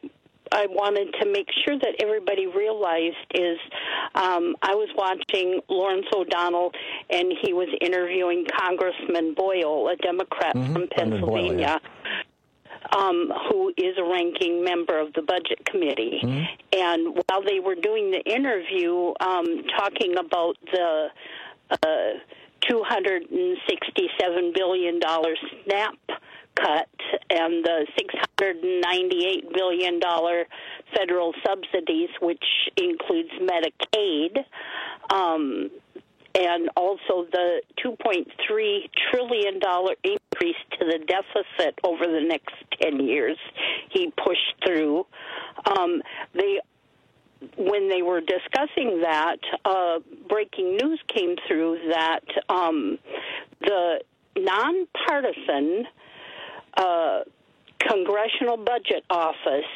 I wanted to make sure that everybody realized is um, I was watching Lawrence O'Donnell, and he was interviewing Congressman Boyle, a Democrat mm-hmm. from Pennsylvania. Boyle, yeah. Um, who is a ranking member of the Budget Committee. Mm-hmm. And while they were doing the interview, um, talking about the uh, two hundred sixty-seven billion dollars SNAP cut and the six hundred ninety-eight billion dollars federal subsidies, which includes Medicaid, um, and also the two point three trillion dollars increase to the deficit over the next ten years he pushed through. Um, they, when they were discussing that, uh, breaking news came through that um, the nonpartisan uh, Congressional Budget Office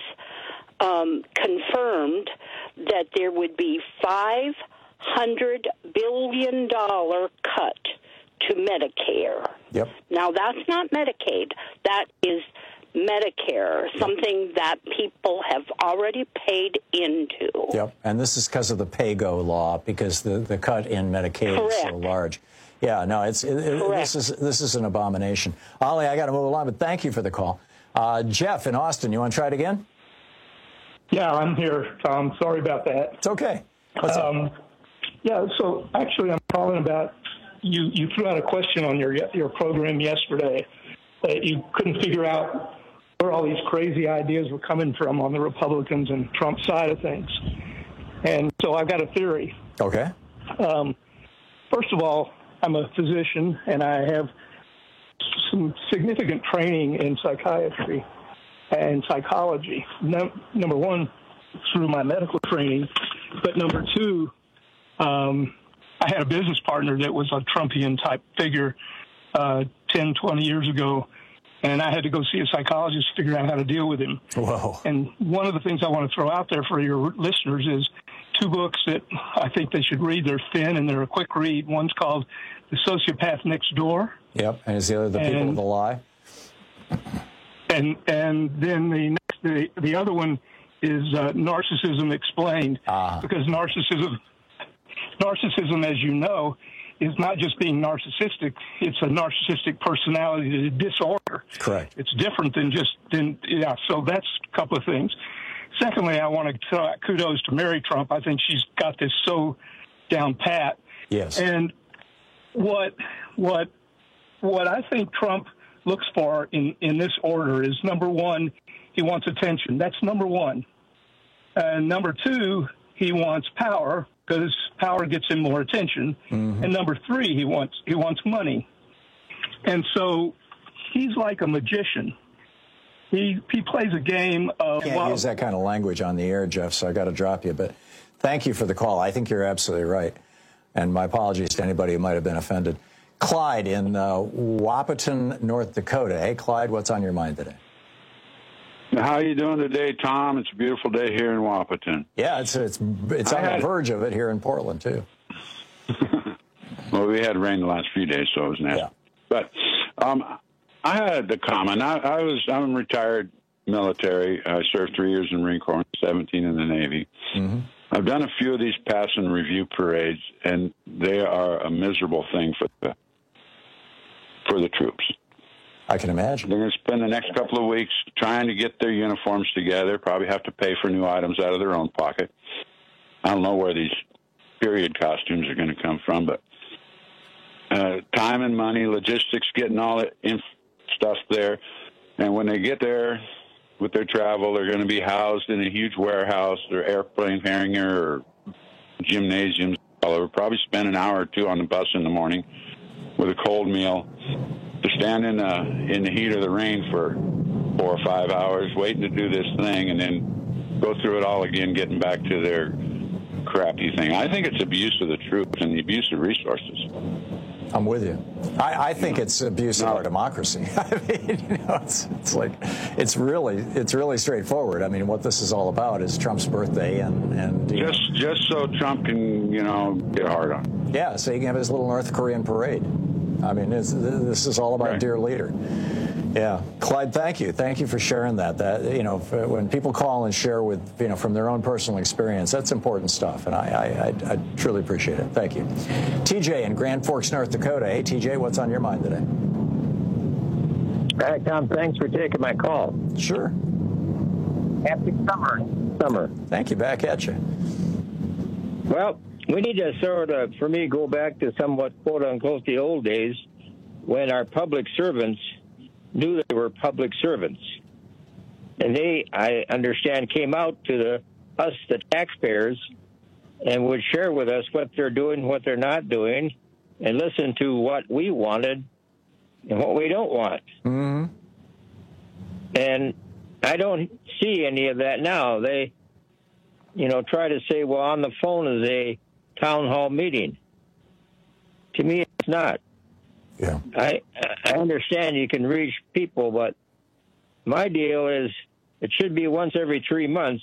um, confirmed that there would be five hundred billion dollars cut to Medicare. Yep. Now, that's not Medicaid. That is Medicare, something that people have already paid into. Yep. And this is because of the PAYGO law, because the, the cut in Medicaid Correct. Is so large. Yeah, no, it's it, it, this is this is an abomination. Ollie, I got to move along, but thank you for the call. Uh, Jeff in Austin, you want to try it again? Yeah, I'm here, Tom. Sorry about that. It's okay. What's um, up? Yeah, so actually I'm calling about, you, you threw out a question on your your program yesterday that you couldn't figure out where all these crazy ideas were coming from on the Republicans and Trump side of things. And so I've got a theory. Okay. Um, first of all, I'm a physician, and I have some significant training in psychiatry and psychology. No, number one, through my medical training, but number two, um, I had a business partner that was a Trumpian-type figure uh, ten, twenty years ago, and I had to go see a psychologist to figure out how to deal with him. Whoa. And one of the things I want to throw out there for your listeners is two books that I think they should read. They're thin and they're a quick read. One's called The Sociopath Next Door. Yep, and is the other The People and, with the Lie? And and then the next, the, the other one is uh, Narcissism Explained, ah. because narcissism, narcissism, as you know, is not just being narcissistic. It's a narcissistic personality disorder. Correct. It's different than just, than, yeah, so that's a couple of things. Secondly, I want to throw out kudos to Mary Trump. I think she's got this so down pat. Yes. And what what what I think Trump looks for in, in this order is, number one, he wants attention. That's number one. And number two, he wants power, because power gets him more attention. Mm-hmm. And number three, he wants he wants money. And so he's like a magician. He he plays a game of... Can't well, use that kind of language on the air, Jeff, so I got to drop you. But thank you for the call. I think you're absolutely right. And my apologies to anybody who might have been offended. Clyde in uh, Wahpeton, North Dakota. Hey, Clyde, what's on your mind today? How you doing today, Tom? It's a beautiful day here in Wahpeton. Yeah, it's it's it's on had, the verge of it here in Portland, too. Well, we had rain the last few days, so it was nasty. Yeah. But um, I had the comment. I, I was I'm retired military. I served three years in the Marine Corps, seventeen in the Navy. Mm-hmm. I've done a few of these pass and review parades, and they are a miserable thing for the for the troops. I can imagine. They're going to spend the next couple of weeks trying to get their uniforms together, probably have to pay for new items out of their own pocket. I don't know where these period costumes are going to come from, but uh, time and money, logistics, getting all that inf- stuff there. And when they get there with their travel, they're going to be housed in a huge warehouse or airplane hangar or gymnasiums. They'll probably spend an hour or two on the bus in the morning with a cold meal, to stand in the, in the heat of the rain for four or five hours, waiting to do this thing, and then go through it all again, getting back to their crappy thing. I think it's abuse of the troops and the abuse of resources. I'm with you. I, I think it's abuse of our democracy. I mean, you know, it's, it's like, it's really, it's really straightforward. I mean, what this is all about is Trump's birthday, and and just know. just so Trump can, you know, get hard on. Yeah, so he can have his little North Korean parade. I mean, it's, this is all about right. Dear leader. Yeah, Clyde, thank you. Thank you for sharing that. That you know, when people call and share with you know from their own personal experience, that's important stuff, and I I, I, I truly appreciate it. Thank you, T J in Grand Forks, North Dakota. Hey, T J, what's on your mind today? Hi, Tom. Thanks for taking my call. Sure. Happy summer. Summer. Thank you. Back at you. Well, we need to sort of, for me, go back to somewhat quote unquote the old days when our public servants knew they were public servants. And they, I understand, came out to the us, the taxpayers, and would share with us what they're doing, what they're not doing, and listen to what we wanted and what we don't want. Mm-hmm. And I don't see any of that now. They, you know, try to say, well, on the phone is a town hall meeting. To me, it's not. Yeah. I I understand you can reach people, but my deal is it should be once every three months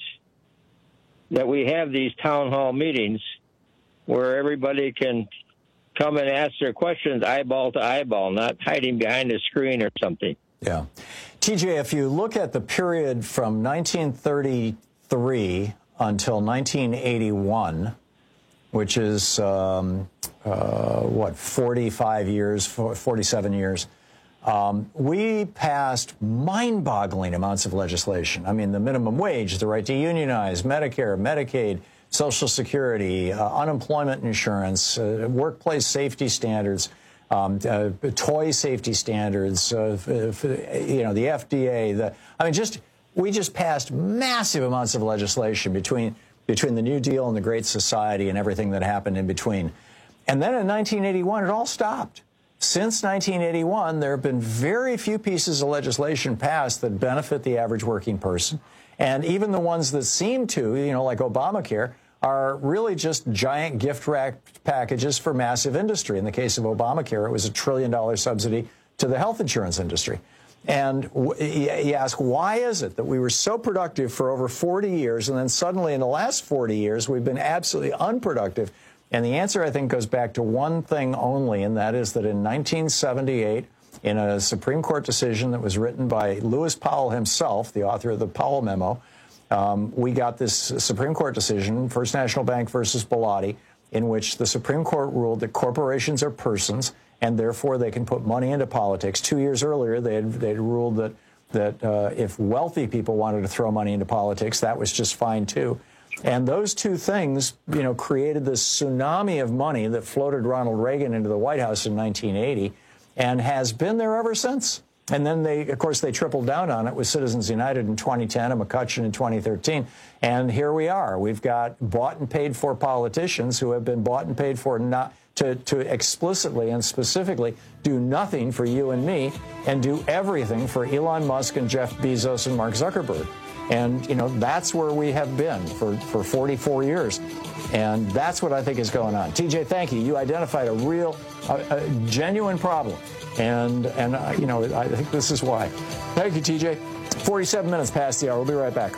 that we have these town hall meetings where everybody can come and ask their questions eyeball to eyeball, not hiding behind a screen or something. Yeah. T J, if you look at the period from nineteen thirty-three until nineteen eighty-one, which is, um, uh, what, forty-five years, forty-seven years, um, we passed mind-boggling amounts of legislation. I mean, the minimum wage, the right to unionize, Medicare, Medicaid, Social Security, uh, unemployment insurance, uh, workplace safety standards, um, uh, toy safety standards, uh, you know, the F D A. The, I mean, just we just passed massive amounts of legislation between between the New Deal and the Great Society and everything that happened in between. And then in nineteen eighty-one, it all stopped. Since nineteen eighty-one, there have been very few pieces of legislation passed that benefit the average working person. And even the ones that seem to, you know, like Obamacare, are really just giant gift wrapped packages for massive industry. In the case of Obamacare, it was a trillion dollar subsidy to the health insurance industry. And you ask, why is it that we were so productive for over forty years, and then suddenly in the last forty years, we've been absolutely unproductive? And the answer, I think, goes back to one thing only, and that is that in nineteen seventy-eight, in a Supreme Court decision that was written by Lewis Powell himself, the author of the Powell Memo, um, we got this Supreme Court decision, First National Bank versus Bellotti, in which the Supreme Court ruled that corporations are persons, and therefore they can put money into politics. Two years earlier, they had, they had ruled that, that uh, if wealthy people wanted to throw money into politics, that was just fine, too. And those two things, you know, created this tsunami of money that floated Ronald Reagan into the White House in nineteen eighty and has been there ever since. And then they, of course, they tripled down on it with Citizens United in twenty ten and McCutcheon in twenty thirteen. And here we are. We've got bought and paid for politicians who have been bought and paid for not to, to explicitly and specifically do nothing for you and me and do everything for Elon Musk and Jeff Bezos and Mark Zuckerberg. And, you know, that's where we have been for, for forty-four years. And that's what I think is going on. T J, thank you. You identified a real, a, a genuine problem. And, and uh, you know, I think this is why. Thank you, T J. forty-seven minutes past the hour. We'll be right back.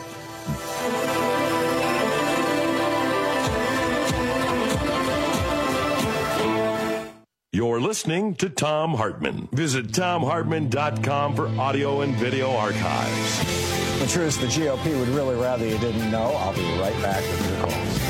You're listening to Thom Hartmann. Visit Thom Hartmann dot com for audio and video archives. The truth is the G O P would really rather you didn't know. I'll be right back with your calls.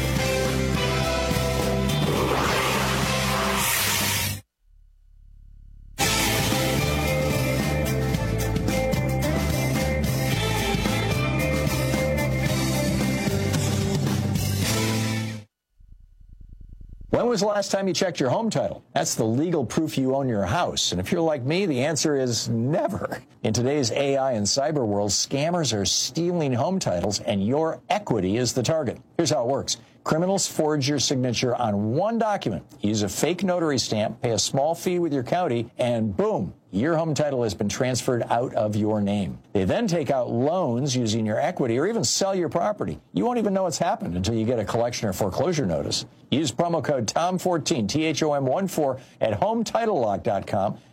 When was the last time you checked your home title? That's the legal proof you own your house. And if you're like me, the answer is never. In today's A I and cyber world, scammers are stealing home titles, and your equity is the target. Here's how it works. Criminals forge your signature on one document, use a fake notary stamp, pay a small fee with your county, and boom, your home title has been transferred out of your name. They then take out loans using your equity or even sell your property. You won't even know what's happened until you get a collection or foreclosure notice. Use promo code T O M fourteen, T H O M one four, at home title lock dot com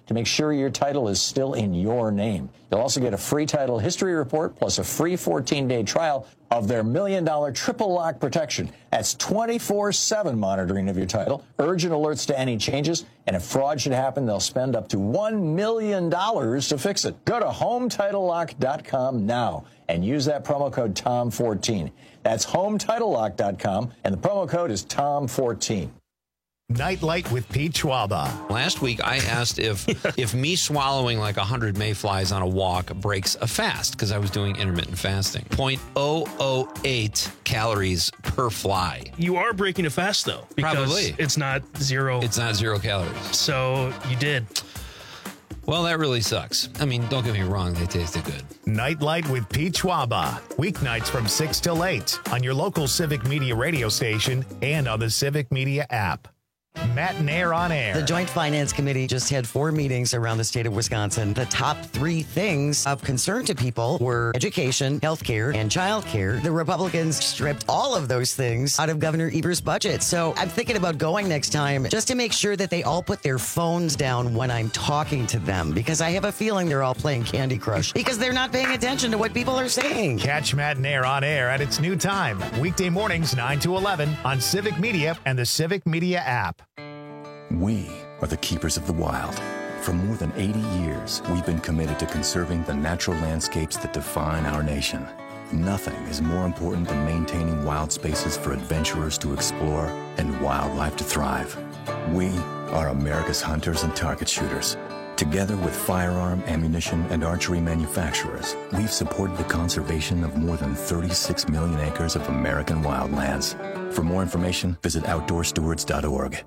to make sure your title is still in your name. You'll also get a free title history report plus a free fourteen-day trial of their million-dollar triple lock protection. That's twenty-four seven monitoring of your title, urgent alerts to any changes, and if fraud should happen, they'll spend up to one million dollars to fix it. Go to home title lock dot com now and use that promo code Tom fourteen. That's home title lock dot com, and the promo code is Tom fourteen. Nightlight with Pete Schwaba. Last week, I asked if if me swallowing like one hundred mayflies on a walk breaks a fast, because I was doing intermittent fasting. zero point zero zero eight calories per fly. You are breaking a fast, though. Because Probably. It's not zero. It's not zero calories. So you did. Well, that really sucks. I mean, don't get me wrong, they tasted good. Nightlight with Pete Schwaba. Weeknights from six till eight on your local Civic Media radio station and on the Civic Media app. Matt and Air on Air. The Joint Finance Committee just had four meetings around the state of Wisconsin. The top three things of concern to people were education, healthcare, and childcare. The Republicans stripped all of those things out of Governor Evers' budget. So I'm thinking about going next time just to make sure that they all put their phones down when I'm talking to them, because I have a feeling they're all playing Candy Crush because they're not paying attention to what people are saying. Catch Matt and Air on Air at its new time, weekday mornings nine to eleven on Civic Media and the Civic Media app. We are the keepers of the wild. For more than eighty years, we've been committed to conserving the natural landscapes that define our nation. Nothing is more important than maintaining wild spaces for adventurers to explore and wildlife to thrive. We are America's hunters and target shooters. Together with firearm, ammunition, and archery manufacturers, we've supported the conservation of more than thirty-six million acres of American wildlands. For more information, visit outdoor stewards dot org.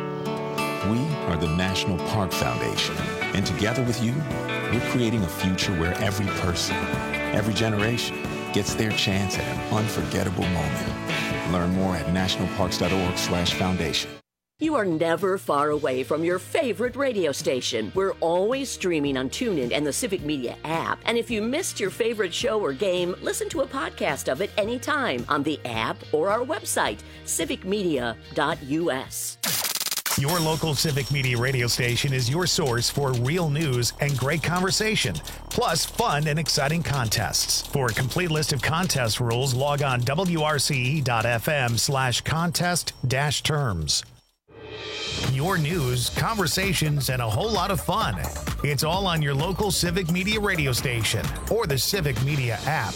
We are the National Park Foundation, and together with you, we're creating a future where every person, every generation, gets their chance at an unforgettable moment. Learn more at national parks dot org slash foundation. You are never far away from your favorite radio station. We're always streaming on TuneIn and the Civic Media app. And if you missed your favorite show or game, listen to a podcast of it anytime on the app or our website, civic media dot u s. Your local Civic Media radio station is your source for real news and great conversation, plus fun and exciting contests. For a complete list of contest rules, log on W R C E dot F M slash contest dash terms. Your news, conversations, and a whole lot of fun. It's all on your local Civic Media radio station or the Civic Media app.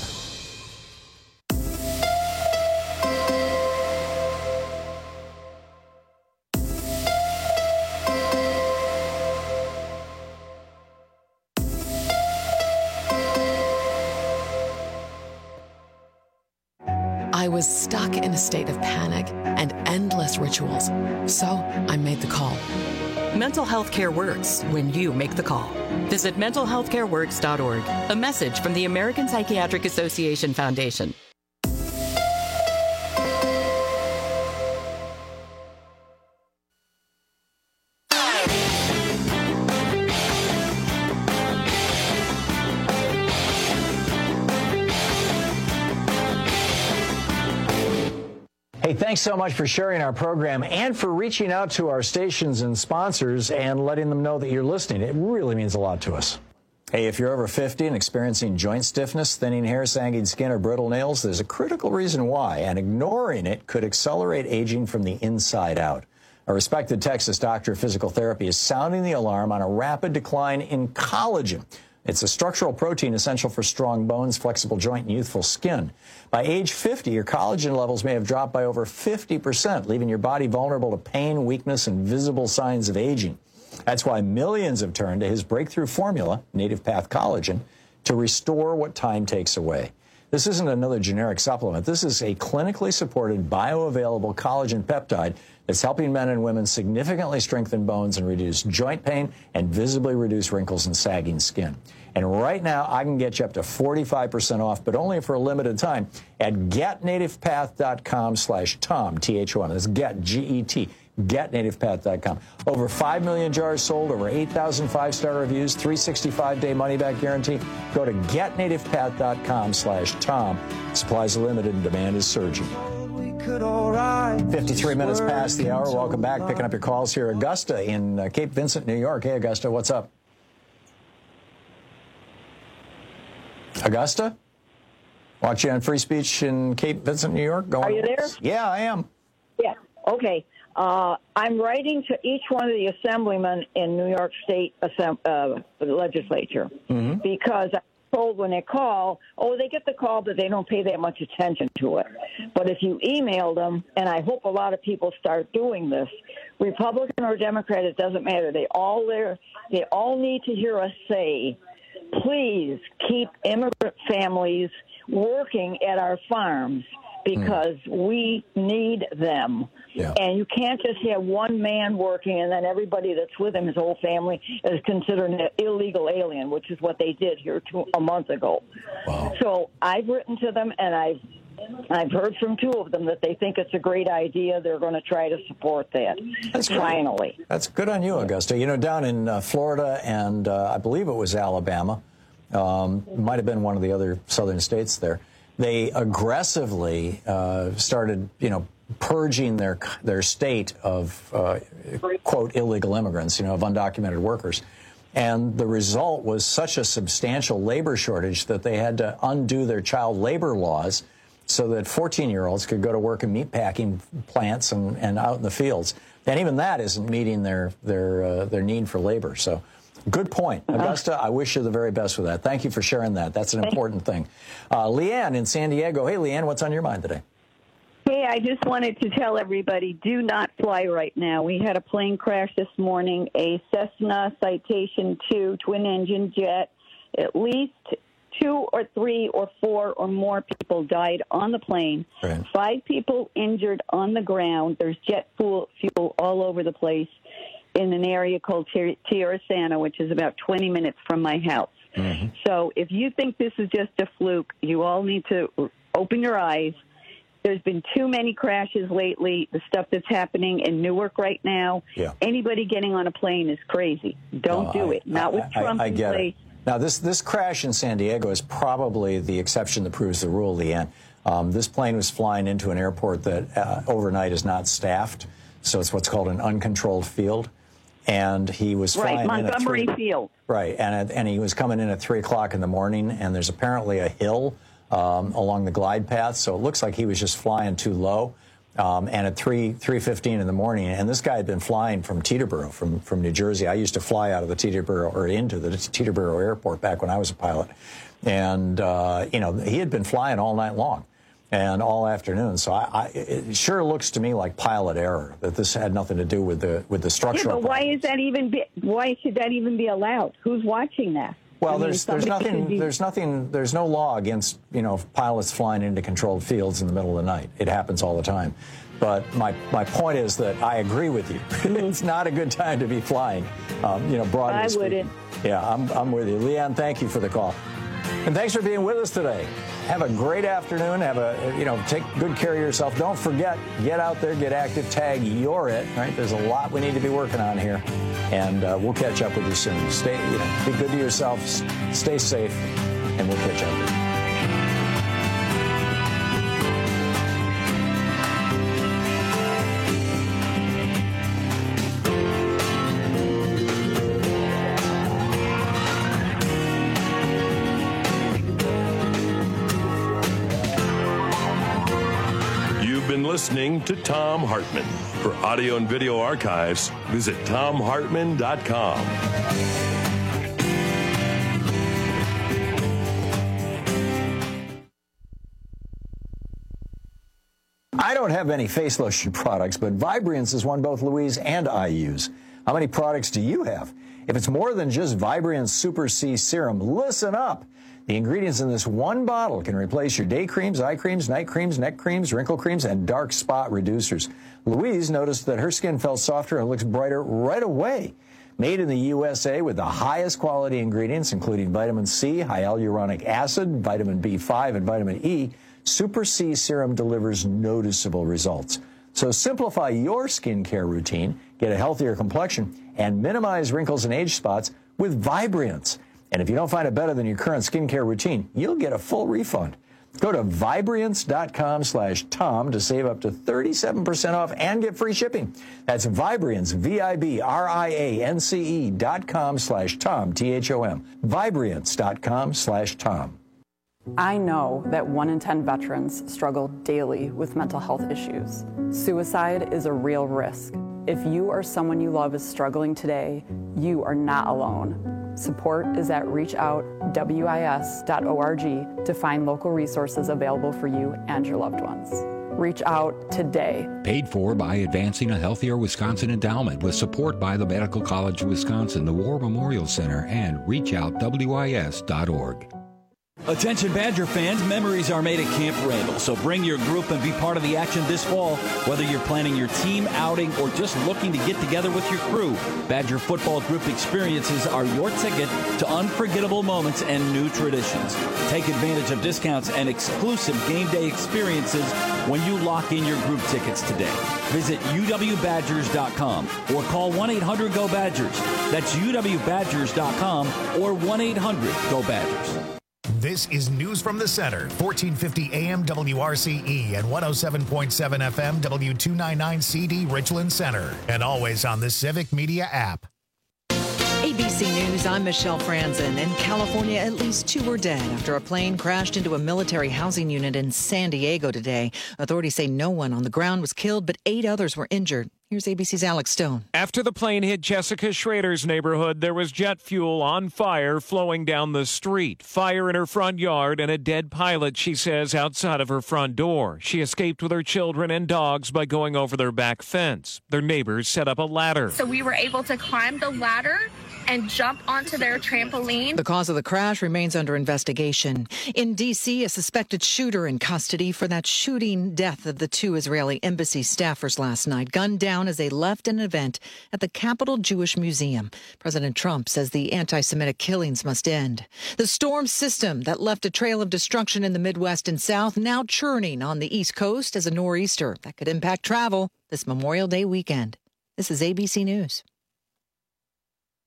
I was stuck in a state of panic and endless rituals, so I made the call. Mental health care works when you make the call. Visit mental health care works dot org. A message from the American Psychiatric Association Foundation. Hey, thanks so much for sharing our program and for reaching out to our stations and sponsors and letting them know that you're listening. It really means a lot to us. Hey, if you're over fifty and experiencing joint stiffness, thinning hair, sagging skin, or brittle nails, there's a critical reason why, and ignoring it could accelerate aging from the inside out. A respected Texas doctor of physical therapy is sounding the alarm on a rapid decline in collagen. It's a structural protein essential for strong bones, flexible joint, and youthful skin. By age fifty, your collagen levels may have dropped by over fifty percent, leaving your body vulnerable to pain, weakness, and visible signs of aging. That's why millions have turned to his breakthrough formula, Native Path Collagen, to restore what time takes away. This isn't another generic supplement. This is a clinically supported, bioavailable collagen peptide that's helping men and women significantly strengthen bones and reduce joint pain and visibly reduce wrinkles and sagging skin. And right now, I can get you up to forty-five percent off, but only for a limited time at get native path dot com slash Tom, T H O M. That's get, G E T, get native path dot com. Over five million jars sold, over eight thousand five-star reviews, three hundred sixty-five day money-back guarantee. Go to get native path dot com slash Tom. Supplies are limited and demand is surging. could all write. fifty-three minutes past the hour. Welcome back. Picking up your calls here. Augusta in uh, Cape Vincent, New York. Hey, Augusta, what's up? Augusta? Watch you on Free Speech in Cape Vincent, New York. Going Are you there? Yeah, I am. Yeah. Okay. Uh, I'm writing to each one of the assemblymen in New York State Assemb- uh, legislature mm-hmm. because I'm told when they call, oh, they get the call, but they don't pay that much attention to it. But if you email them, and I hope a lot of people start doing this, Republican or Democrat, it doesn't matter. They all there. They all need to hear us say, please keep immigrant families working at our farms because mm. we need them. Yeah. And you can't just have one man working and then everybody that's with him, his whole family, is considered an illegal alien, which is what they did here two, a month ago. Wow. So I've written to them, and I've I've heard from two of them that they think it's a great idea. They're going to try to support that. That's finally. Great. That's good on you, Augusta. You know, down in uh, Florida and uh, I believe it was Alabama, um, might have been one of the other southern states there, they aggressively uh, started, you know, purging their their state of, uh, quote, illegal immigrants, you know, of undocumented workers. And the result was such a substantial labor shortage that they had to undo their child labor laws so that fourteen-year-olds could go to work in meatpacking plants and, and out in the fields. And even that isn't meeting their their uh, their need for labor. So good point. Augusta, I wish you the very best with that. Thank you for sharing that. That's an important thing. Uh, Leanne in San Diego. Hey, Leanne, what's on your mind today? Hey, I just wanted to tell everybody, do not fly right now. We had a plane crash this morning, a Cessna Citation two twin-engine jet. At least two or three or four or more people died on the plane. Right. Five people injured on the ground. There's jet fuel, fuel all over the place in an area called Tierra Santa, which is about twenty minutes from my house. Mm-hmm. So if you think this is just a fluke, you all need to open your eyes. There's been too many crashes lately. The stuff that's happening in Newark right now, yeah. anybody getting on a plane is crazy. Don't No, do I, it. Not I, with Trump I, I in get place. it. Now, this, this crash in San Diego is probably the exception that proves the rule, Leanne. Um, this plane was flying into an airport that uh, overnight is not staffed, so it's what's called an uncontrolled field. And he was right, flying Montgomery in at three, Field. Right, and, and he was coming in at three o'clock in the morning, and there's apparently a hill Um, along the glide path, so it looks like he was just flying too low. Um, and at three three fifteen in the morning, and this guy had been flying from Teterboro, from from New Jersey. I used to fly out of the Teterboro or into the Teterboro airport back when I was a pilot, and uh, you know he had been flying all night long and all afternoon. So I, I, it sure looks to me like pilot error that this had nothing to do with the with the structural. Yeah, but why problems. is that even? Be, why should that even be allowed? Who's watching that? Well, I mean, there's there's somebody nothing should be- there's nothing there's no law against you know pilots flying into controlled fields in the middle of the night. It happens all the time. But my my point is that I agree with you. It's not a good time to be flying. Um, you know, broadly I speaking. wouldn't. Yeah, I'm I'm with you, Leanne. Thank you for the call, and thanks for being with us today. Have a great afternoon. Have a you know take good care of yourself. Don't forget, get out there, get active. Tag you're it. Right? There's a lot we need to be working on here. And uh, we'll catch up with you soon. Stay, you know, be good to yourself, stay safe, and we'll catch up with you. You've been listening to Thom Hartmann. For audio and video archives, visit thom hartmann dot com. I don't have any face lotion products, but Vibriance is one both Louise and I use. How many products do you have? If it's more than just Vibriance Super C Serum, listen up. The ingredients in this one bottle can replace your day creams, eye creams, night creams, neck creams, wrinkle creams, and dark spot reducers. Louise noticed that her skin felt softer and looks brighter right away. Made in the U S A with the highest quality ingredients, including vitamin C, hyaluronic acid, vitamin B five, and vitamin E, Super C Serum delivers noticeable results. So simplify your skincare routine, get a healthier complexion, and minimize wrinkles and age spots with Vibriance. And if you don't find it better than your current skincare routine, you'll get a full refund. Go to Vibriance.com slash Tom to save up to thirty-seven percent off and get free shipping. That's Vibriance, V I B R I A N C E dot com slash Tom, T H O M. Vibriance.com slash Tom. I know that one in ten veterans struggle daily with mental health issues. Suicide is a real risk. If you or someone you love is struggling today, you are not alone. Support is at reach out wis dot org to find local resources available for you and your loved ones. Reach out today. Paid for by Advancing a Healthier Wisconsin Endowment with support by the Medical College of Wisconsin, the War Memorial Center, and reach out wis dot org. Attention Badger fans, memories are made at Camp Randall, so bring your group and be part of the action this fall. Whether you're planning your team outing or just looking to get together with your crew, Badger football group experiences are your ticket to unforgettable moments and new traditions. Take advantage of discounts and exclusive game day experiences when you lock in your group tickets today. Visit U W Badgers dot com or call one eight hundred go Badgers. That's U W Badgers dot com or one eight hundred go Badgers. This is News from the Center, fourteen fifty A M W R C E and one oh seven point seven F M W two ninety-nine C D Richland Center, and always on the Civic Media app. A B C News, I'm Michelle Franzen. In California, at least two were dead after a plane crashed into a military housing unit in San Diego today. Authorities say no one on the ground was killed, but eight others were injured. Here's A B C's Alex Stone. After the plane hit Jessica Schrader's neighborhood, there was jet fuel on fire flowing down the street. Fire in her front yard and a dead pilot, she says, outside of her front door. She escaped with her children and dogs by going over their back fence. Their neighbors set up a ladder. So we were able to climb the ladder and jump onto their trampoline. The cause of the crash remains under investigation. In D C, a suspected shooter in custody for that shooting death of the two Israeli embassy staffers last night, gunned down as they left an event at the Capitol Jewish Museum. President Trump says the anti-Semitic killings must end. The storm system that left a trail of destruction in the Midwest and South now churning on the East Coast as a nor'easter that could impact travel this Memorial Day weekend. This is A B C News.